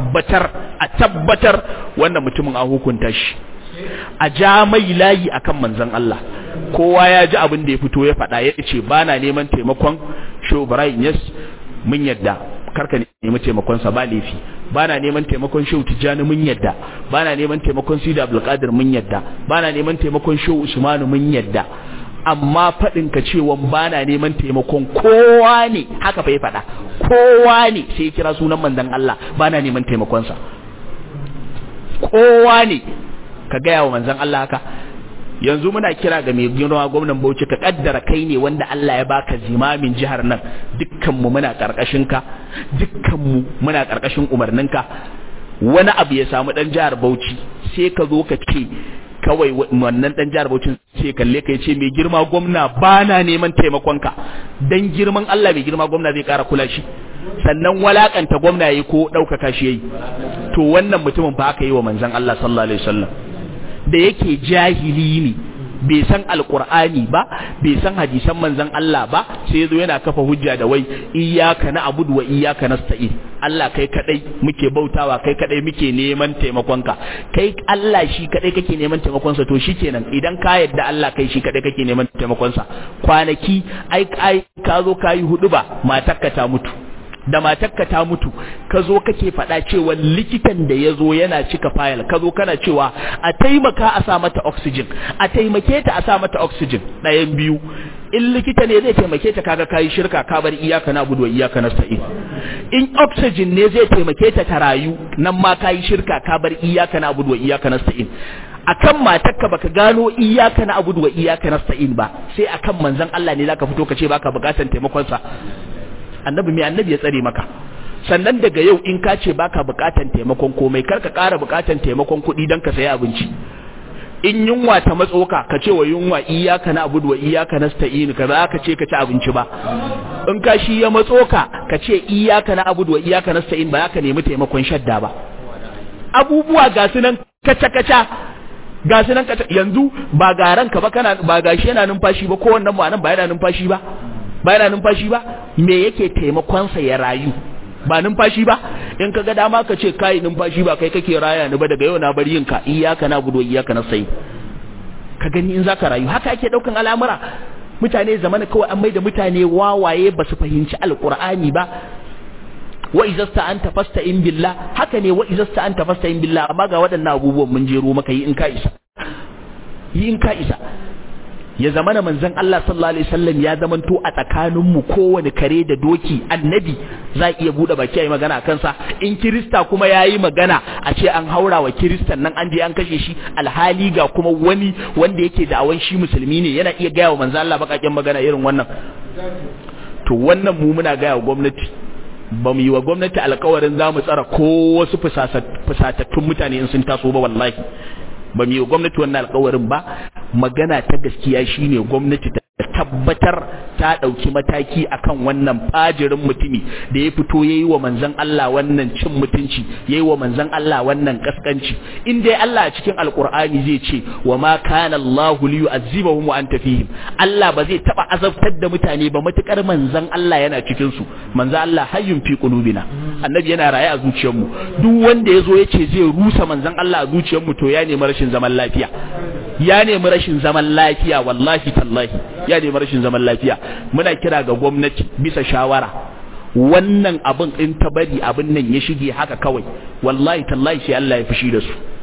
a tabbatar wannan mutumin a hukunta shi, a ja mai layi akan manzon Allah. Kowa ya ji abin da ya fito ya faɗa, ya ce ba na neman taimakon Shehu Ibrahim Niass, mun yadda karka nemi taimakonsa ba laifi. Bana neman taimakon Shehu Tijjani, mun yadda. Bana neman taimakon Sidi Abdulkadir, mun yadda. Bana neman taimakon Shehu Usmanu, mun yadda. Amma faɗin ka cewa bana neman taimakon kowa ne, haka fa ya faɗa, kowa ne, sai ya kira sunan manzon Allah, bana neman taimakonsa. Kowa ne ka gaya wa manzon Allah haka. Yanzu muna kira ga mai girma gwamnan Bauchi, ka kaddara kai ne wanda Allah ya baka zimamin jihar nan, dukkanmu muna karkashin ka, dukkanmu muna karkashin umarninka. Wani abu ya samu dan jihar Bauchi sai ka zo ka ce kawai wannan dan jihar Bauchi sai kalle ka ce mai girma gwamna bana neman taimakonka, dan girman Allah mai girma gwamna zai kara kula shi, sannan walakanta gwamna yayi ko daukaka shi yayi. To wannan mutumin fa aka yi wa manzon Allah sallallahu alaihi wasallam, da yake jahili ne, bai san alqur'ani ba, bai san hadisan manzon Allah ba, sai yazo yana kafa hujja da wai iyyaka na'budu wa iyyaka nasta'in. Allah kai kadai muke bautawa, kai kadai muke neman taimakonka. Kai Allah shi kadai kake neman taimakonsa, to shikenan idan ka yadda Allah kai shi kadai kake neman taimakonsa. Kwanaki ai ka zo kayi hudu ba, matarka ta mutu, da matarka ta mutu ka zo kake faɗa cewa likitan da ya zo yana cika fayil, ka zo kana cewa a taimaka a sa mata oxygen, a taimake ta a sa mata oxygen. Ɗayan biyu, in likita ne zai taimake ta kaga kayi shirka, ka bar iyyaka na'budu wa iyyaka nasta'in. In oxygen ne zai taimake ta ta rayu, nan ma kayi shirka, ka bar iyyaka na'budu wa iyyaka nasta'in. Akan matarka baka gano iyyaka na'budu wa iyyaka nasta'in ba, sai akan manzon Allah ne zaka fito ka ce baka bukatan taimakon sa. annabi me annabi ya tsare maka? Sannan daga yau in ka ce baka bukatan taimakon komai, kar ka ƙara bukatan taimakon kuɗi don ka sayi abinci. In yunwa ta matso ka ce wa yunwa iyyaka na'budu wa iyyaka nasta'in, ka za ka ce ka ci abinci ba. In kashi ya matso ka ce iyyaka na'budu wa iyyaka nasta'in, ba za ka nemi taimakon shadda ba. Abubuwa ga su nan kaca ga su nan yanzu ba garan ka ba, kana ba gashi yana numfashi ba, ko wannan ba nan ba yana numfashi ba, me yake taimakon sa ya rayu? Ba numfashi ba. In ka ga dama ka ce kai numfashi ba kai kake raya ni ba, daga yau na bar yin ka, iyyaka na'budu wa iyyaka nasta'in. Ka gani in zaka rayu haka ake daukan al'amura. Mutane zamana kawai an maida mutane wawaye, ba su fahimci alqur'ani ba. Wa idza sta'anta fasta'in billah, haka ne, wa idza sta'anta fasta'in billah, amma ga waɗannan abubuwan mun jero maka yi in ka isa. Ya zamana manzon Allah sallallahu alaihi wasallam ya zamanto a tsakanin mu kowane kare da doki annabi za iya bude baki yayi magana akan sa. In kirista kuma yayi magana a ce an haura wa kiristan nan, an je an kashe shi, alhali ga kuma wani wanda yake da awan shi musulmi ne yana iya gaya wa manzon Allah bakakken magana irin wannan. To wannan mu muna gaya wa gwamnati, ba mu yi wa gwamnati alƙawarin za mu tsara ko wasu fusatattun mutane in sun taso ba, wallahi ba mu yi wa gwamnati wannan alƙawarin ba. Magana ta gaskiya shine gwamnati ta tabbatar ta ɗauki mataki akan wannan fajirin mutumi da ya fito yayi wa manzon Allah wannan cin mutunci, yayi wa manzon Allah wannan kaskanci. In dai Allah a cikin alkur'ani zai ce wa ma kana Allahu liyu'azzibahum wa anta fihim, Allah ba zai taba azabtar da mutane ba matukar manzon Allah yana cikin su. Manzon Allah hayyun fi qulubina, annabi yana raye a zuciyar mu. Duk wanda yazo yace zai rusa manzon Allah a zuciyar mu to ya nemi rashin zaman lafiya, wallahi tallahi ya nemi rashin zaman lafiya. Muna kira ga gwamnati bisa shawara, wannan abin in ta bari abin nan ya shige haka kawai, wallahi tallahi sai Allah ya fushi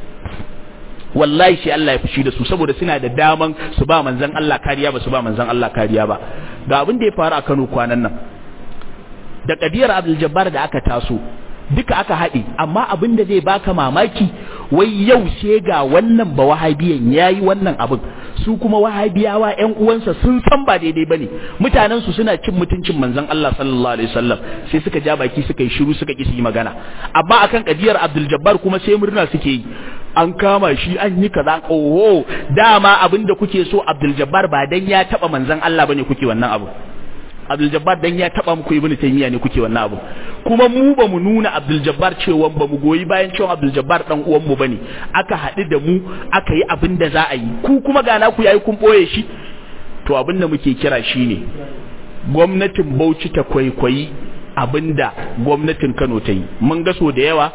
da su, saboda suna da daman su ba manzon Allah kariya, ba su ba manzon Allah kariya ba. Ga abin da ya faru a Kano kwanan nan da kadiyar Abdul Jabbar da aka taso, duka aka haɗe, amma abin da zai baka mamaki wai yau sai ga wannan ba wahabiyan yayi wannan abin, su kuma wahabiyawa ƴan uwansa sun san ba daidai bane, mutanen su suna cin mutuncin manzon Allah sallallahu alaihi wasallam, sai suka ja baki suka yi shiru, suka ki su yi magana. Amma akan kadiyar Abdul Jabbar kuma sai murna suke yi, an kama shi, an yi kaza. Oho, dama abin da kuke so Abdul Jabbar ba dan ya taba manzon Allah bane kuke wannan abu. Abdul Jabbar dan ya taba muku Ibn Taymiyyah ne kuke wannan abu. Kuma mu ba mu nuna Abdul Jabbar cewa ba mu goyi bayan cewa Abdul Jabbar dan uwan mu bane, aka haɗu da mu aka yi abin da za a yi, ku kuma ga na ku yayi kun boye shi. To abin da muke kira shine gwamnatin Bauchi ta kwaikwayi abinda gwamnatin Kano ta yi. Mun ga so da yawa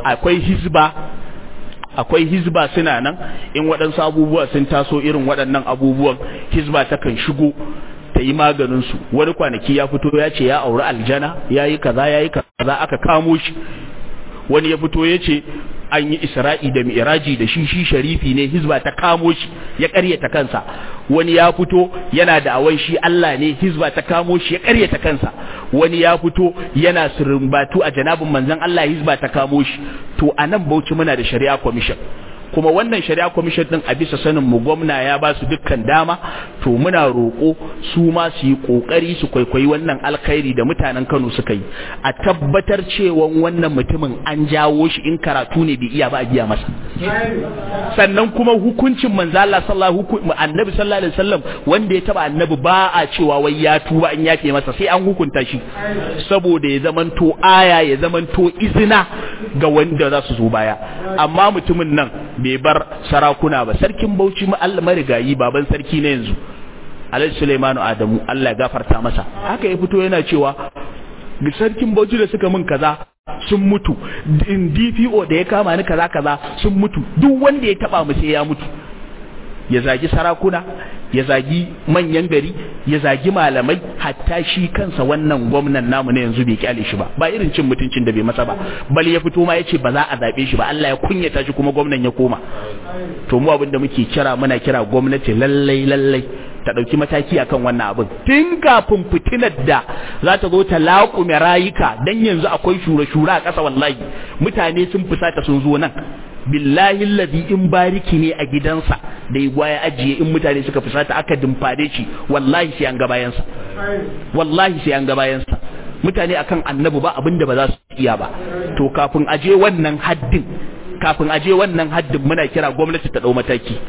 akwai hizba suna nan, in waɗansu abubuwa sun taso irin waɗannan abubuwan, hizba ta kan shigo ta yi maganin su. Wani kwanaki ya fito ya ce ya auri aljana, yayi kaza aka kamo shi. Wani ya fito ya ce an yi Isra'i da Mi'raji da shi sharifi ne, hizba ta kamo shi ya ƙaryata kansa. Wani ya fito yana da awan shi Allah ne, hizba ta kamo shi ya ƙaryata kansa. Wani ya fito yana surumbatu a janabin manzon Allah, hizba ta kamo shi. To anan Bauchi muna da shari'a commission, kuma wannan shari'a commission din a bisa sanin mu gwamna ya ba su dukkan dama. To muna roƙo su ma su yi kokari su kwaikwayi wannan alkhairi da mutanen Kano suka yi, a tabbatar cewa wannan mutumin an jawo shi, in karatu ne bai iya ba a biya masa. Sannan kuma hukuncin manzo Allah annabi sallallahu alaihi wasallam wanda ya taba annabi ba a cewa wai ya tuba an yafe masa, sai an hukunta shi, saboda ya zamanto aya, ya zamanto izina ga wanda za su zo baya. Amma mutumin nan bai bar sarakuna ba. Sarkin Bauchi marigayi baban sarki na yanzu Alhaji Sulaimanu Adamu, Allah ya gafarta masa, haka ya fito yana cewa sarkin Bauchi da suka min kaza sun mutu, DPO da ya kama ni kaza sun mutu, duk wanda ya taba mu sai ya mutu. Ya zagi sarakuna, ya zagi manyan gari, ya zagi malamai, hatta shi kansa wannan gwamnan namu ne yanzu bai kyale shi ba irin cin mutuncin da bai masa ba, bal ya fito ma yace ba za a zabe shi ba, Allah ya kunyata shi kuma gwamnan ya koma. To mu abinda muke kira, muna kira gwamnati lallai ta dauki mataki akan wannan abin tun kafin fitinar da za ta zo ta laƙume rayuka, dan yanzu akwai shura a ƙasa. Wallahi mutane sun fusata sun zo nan, billahi allazi in bariki ne a gidansa da ya ajiye, in mutane suka fusata aka dimfare shi, wallahi sai an ga bayansa, mutane akan annabi ba abinda ba za su iya ba. To kafin aje wannan haddin muna kira gwamnati ta dau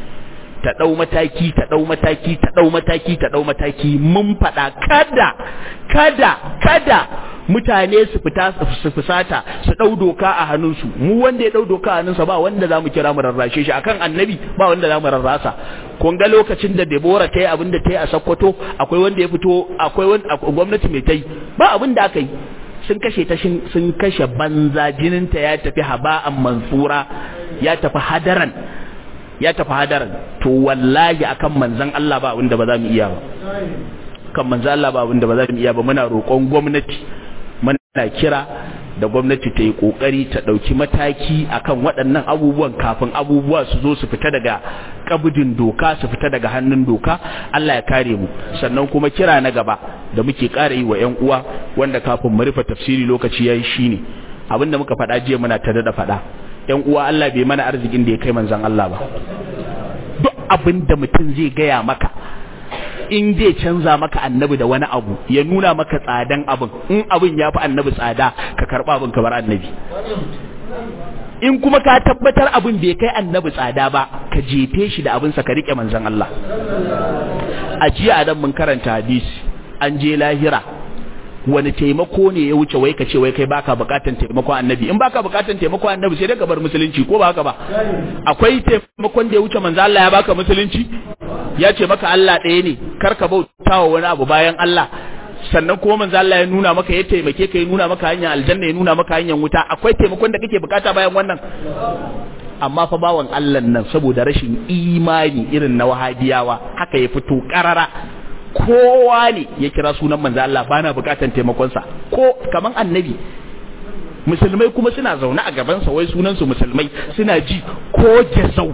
mataki mun faɗa kada mutane su fusata su ɗau doka a hannunsu. Mu wanda ya ɗau doka a hannunsa ba wanda za mu kira mu rarrashe shi, akan annabi ba wanda za mu rarrasa. Kun ga lokacin da Deborah ta yi abin da ta yi a Sokoto, akwai wanda ya fito, gwamnati mai ta yi ba abin da aka yi. Sun kashe banza, jininta ya tafi haba'an mansura, ya tafi hadaran. To wallahi akan manzon Allah ba abin da ba za mu iya ba. Kan manzon Allah ba abin da ba za mu iya ba. Muna roƙon gwamnati, muna kira da gwamnati ta yi kokari ta dauki mataki akan waɗannan abubuwan kafin abubuwa su zo su fita daga kabudin doka, su fita daga hannun doka. Allah ya kare mu. Sannan kuma kira na gaba da muke ƙara yi wa ƴan uwa, wanda kafin mu rufe tafsiri lokaci yayi, shine abinda muka faɗa jiya muna ta da faɗa. ƴan uwa, Allah bai mana arzikin da ya kai manzon Allah ba. Duk abinda mutum zai gaya maka, in zai canza maka annabi da wani abu, ya nuna maka tsadan abin, in abin ya fi annabi tsada, ka karɓa abin ka bar annabi. In kuma ka tabbatar abin bai kai annabi tsada ba, ka jefe shi da abinsa, ka riƙe manzon Allah. A jiya a nan mun karanta hadisi, an je lahira, wani taimako ne ya wuce wai ka ce wai kai baka bukatan taimakon annabi? In baka bukatan taimakon annabi sai dai ka bar musulunci, ko ba haka ba? Akwai taimakon da ya wuce manzo Allah ya baka musulunci? Ya ce maka Allah ɗaya ne, kar ka bautawa wani abu bayan Allah. Sannan kuma manzo Allah ya nuna maka, ya taimake ka, ya nuna maka hanyar aljanna, ya nuna maka hanyar wuta. Akwai taimakon da kake bukata bayan wannan? Amma fa bawan Allah nan saboda rashin imani irin na wahabiyawa, haka ya fito karara. Kowa ne ya kira sunan manzo Allah, bana bukatan taimakonsa, ko kaman annabi. Musulmai kuma suna zaune a gabansa, wai sunansu musulmai, suna ji ko jazau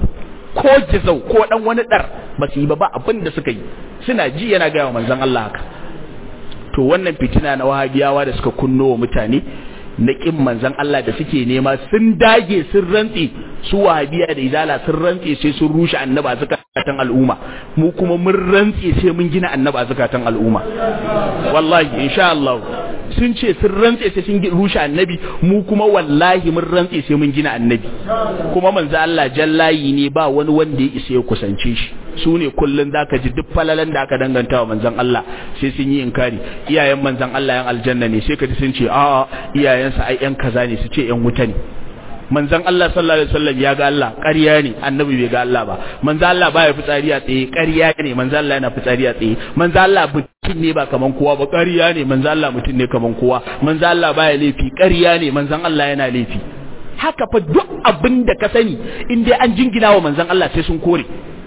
ko dan wani dar ba su yi ba abin da suka yi, suna ji yana gaya wa manzon Allah haka. To wannan fitina na wahabiyawa da suka kunno wa mutane na kin manzon Allah da suke nema, sun dage sun rantsi, su wahabiya da izala sun rantsi sai sun rushe annabi a zakatan al'umma. Mu kuma mun rantsi sai mun gina annabi a zakatan al'umma. Wallahi insha Allah sun ce sun rantsi sai sun rushe annabi, mu kuma wallahi mun rantsi sai mun gina annabi. Kuma manzo Allah jallayi ne, ba wani wanda ya isa ya kusance shi. Su ne kullun zaka ji duk falalan da aka danganta wa manzon Allah sai sun yi inkari. Iyayen manzon Allah yan aljanna ne, sai ka ji sun ce a'a iyayensa ai yan kaza ne, su ce yan wuta ne. Manzon Allah sallallahu alaihi wasallam ya ga Allah, ƙarya ne, annabi bai ga Allah ba. Manzon Allah baya fitsari a tsaye, ƙarya ne, manzon Allah yana fitsari a tsaye. Manzon Allah mutum ne ba kaman kowa ba, ƙarya ne, manzon Allah mutum ne kaman kowa. Manzon Allah baya laifi, ƙarya ne, manzon Allah yana laifi. Haka fa duk abin da ka sani in dai an jingina wa manzon Allah sai sun kore.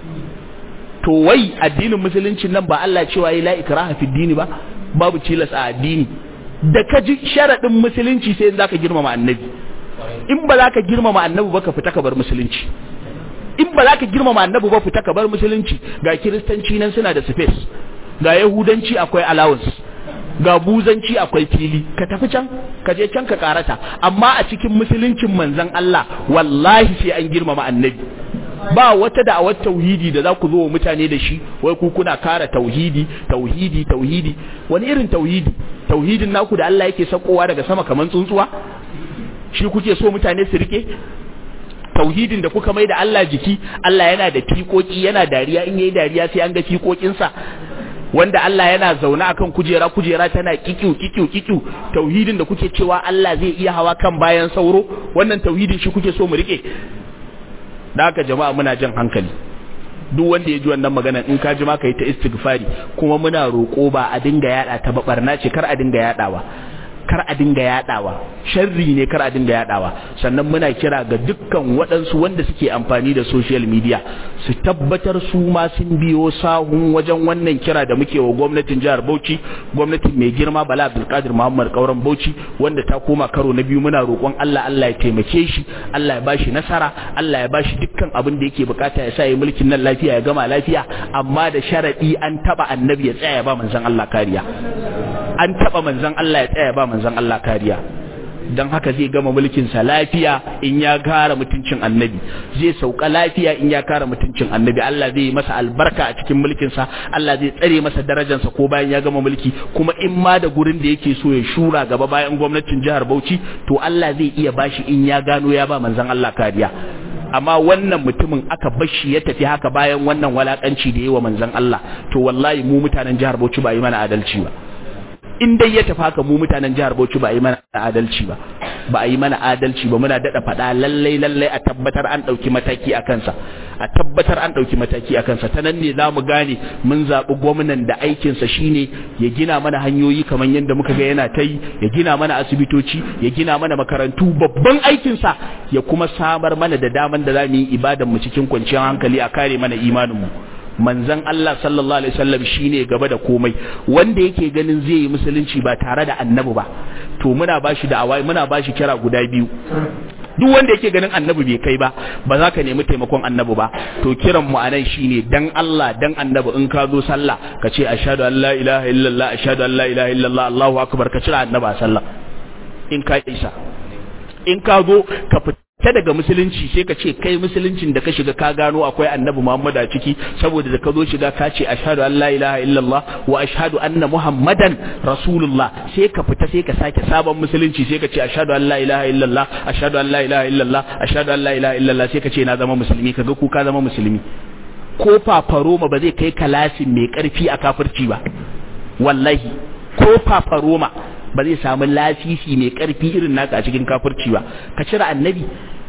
To wai addinin musulunci nan ba Allah cewa la ikraha fi dini ba, babu cilas a addini. Da ka ji sharadin musulunci sai zaka girmama annabi. In ba za ka girmama annabi ba, ka fita ka bar musulunci. In ba za ka girmama annabi ba, fita ka bar musulunci. Ga kiristanci nan suna da space, ga yahudanci akwai allowance, ga buzanci akwai fili, ka tafi can, ka je can ka karata. Amma a cikin musuluncin manzon Allah wallahi sai an girmama annabi. Ba wata da'awar tauhidi da za ku zo wa mutane da shi, wai ku kuna kara tauhidi. Wani irin tauhidi? Tauhidin naku da Allah yake sakowa daga sama kaman tsuntsuwa, shi kuke so mutane su rike? Tauhidin da kuka mai da Allah jiki, Allah yana da fikoki, yana dariya, in yayi dariya sai an ga fikokinsa. Wanda Allah yana zaune akan kujera tana kikiu. Tauhidin da kuke cewa Allah zai iya hawa kan bayan sauro, wannan tauhidin shi kuke so mu rike? Da haka jama'a muna jan hankali, duk wanda ya ji wannan magana in ka ji ma ka yi ta istighfari. Kuma muna roƙo ba a dinga yada ta ba, barna ce, kar a dinga yadawa, sharri ne, kar a dinga yadawa. Sannan muna kira ga dukkan waɗansu wanda suke amfani da social media su tabbatar su ma sun biyo sahun wajen wannan kira da muke wa gwamnatin jihar Bauchi, gwamnatin mai girma Bala Abdulkadir Muhammad Kauran Bauchi, wanda ta koma karo na biyu. Muna roƙon Allah ya taimake shi, Allah ya bashi nasara, Allah ya bashi dukkan abin da yake bukata, ya sa yi mulkin nan lafiya, ya gama lafiya. Amma da sharadi an taba annabi ya tsaya ba manzon Allah kariya, an taba manzon Allah ya tsaya ba manzon Allah kariya. dan haka zai gama mulkin sa lafiya in ya kare mutuncin annabi, zai sauka lafiya in ya kare mutuncin annabi. Allah zai yi masa albarka a cikin mulkin sa, Allah zai tsare masa darajarsa ko bayan ya gama mulki, kuma in ma da gurin da yake so ya shura gaba bayan gwamnatin jihar Bauchi, to Allah zai iya bashi in ya gano ya ba manzon Allah kariya. Amma wannan mutumin aka bashi ya tafi haka bayan wannan walakanci da yawa manzon Allah, to wallahi mu mutanen jihar Bauchi ba yi mana adalci ba. In dai ya tafi haka mu mutanen jihar Bauchi ba yi mana adalci ba, ba a yi mana adalci ba. Muna dada faɗa lallai a tabbatar an ɗauki mataki a kansa, a tabbatar an ɗauki mataki a kansa. Ta nan ne za mu gane mun zaɓi gwamnan da aikinsa shine ya gina mana hanyoyi kamar yadda muka ga yana ta yi, ya gina mana asibitoci, ya gina mana makarantu. Babban aikinsa ya kuma samar mana da daman da za mu yi ibadan mu cikin kwanciyar hankali, a kare mana imanin mu. Manzon Allah sallallahu alaihi wasallam shine gaba da komai. Wanda yake ganin zai yi musulunci ba tare da annabi ba, to muna bashi da'awa, muna bashi kira guda biyu. Duk wanda yake ganin annabi bai kai ba, ba za ka nemi taimakon annabi ba, to kiran mu anan shine dan Allah dan annabi, in ka zo sallah ka ce ashhadu an la ilaha illallah, ashhadu an la ilaha illallah, Allahu akbar, ka cira annabi a sallah in ka isa. In ka zo ka ta daga musulunci sai ka ce kai musuluncin da ka shiga ka gano akwai annabi Muhammad a ciki, saboda da ka zo shiga ka ce ashhadu an la ilaha illallah wa ashhadu anna muhammadan rasulullah, sai ka fita sai ka sake sabon musulunci sai ka ce ashhadu an la ilaha illallah, ashhadu an la ilaha illallah, ashhadu an la ilaha illallah, sai ka ce na zama musulmi. Kaga ku ka zama musulmi. Ko fafaroma ba zai kai kalasin mai karfi a kafirci ba, wallahi ko fafaroma ba zai samu lasisi mai karfi irin naka a cikin kafirci ba. Ka cire annabi,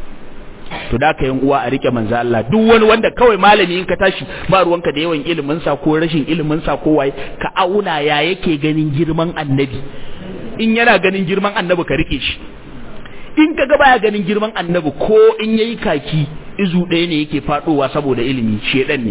to da ka yin uwa a rike manzo Allah. Duk wani wanda kawai malami in ka tashi ba ruwanka da yawan ilimin sa ko rashin ilimin sa ko waye, ka auna ya yake ganin girman annabi. In yana ganin girman annabi ka rike shi. In ka ga baya ganin girman annabi, ko in yayi kaki izu ɗaya ne yake fadowa saboda ilimi, shedan ne,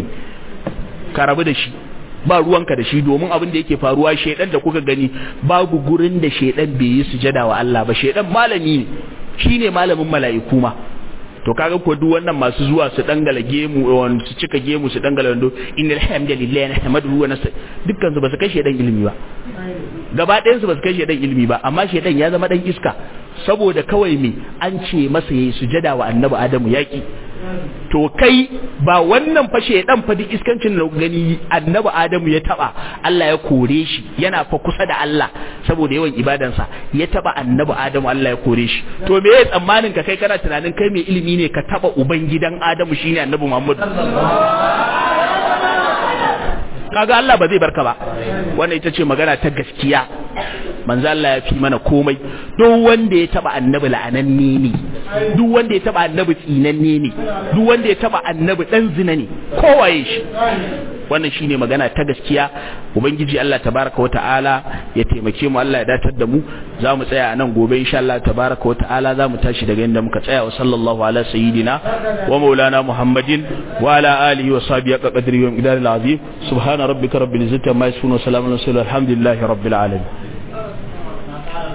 ka rabu da shi, ba ruwanka da shi. Domin abin da yake faruwa, shedan da kuka gani babu gurin da shedan bai yi sujada wa Allah ba. Shedan malami ne, shine malamin mala'iku ma. To kaga ko duk wannan masu zuwa su dangala gemu, su cika gemu, su dangala wando, innal hamdalillahi nahmaduhu wa nasta'in, dukkan su ba su kai shedan ilimi ba, gaba ɗayan su ba su kai shedan ilimi ba. Amma shedan ya zama dan iska saboda kawai me an ce masa yayi sujada wa annabi Adamu yaki. To kai ba wannan fa shedan fa duk iskancin da gani annabi Adamu ya taba, Allah ya kore shi, yana fa kusa da Allah saboda yawan ibadansa, ya taba annabi Adamu, Allah ya kore shi. To me ya tsammanin ka kai kana tunanin kai mai ilimi ne ka taba uban gidan Adamu shine annabi Muhammad? Kaga Allah ba zai barka ba. Wannan ita ce magana ta gaskiya. Manzo Allah ya fi mana komai. Duk wanda ya taba annabi la'ananne ne, duk wanda ya taba annabi tsinanne ne, duk wanda ya taba annabi dan zina ne, kowaye shi. Wannan shine magana ta gaskiya. Ubangiji Allah tabaraka wa ta'ala ya taimake mu, Allah ya datar da mu. Za mu tsaya a nan gobe insha Allah tabaraka wa ta'ala, za mu tashi daga inda muka tsaya. Wa sallallahu ala sayyidina wa maulana Muhammadin wa ala alihi wa sahbihi qadri wa miqdaril azim. Subhana rabbika rabbil izzati amma yasifun wa salamun alal mursalin, alhamdulillahi rabbil alamin.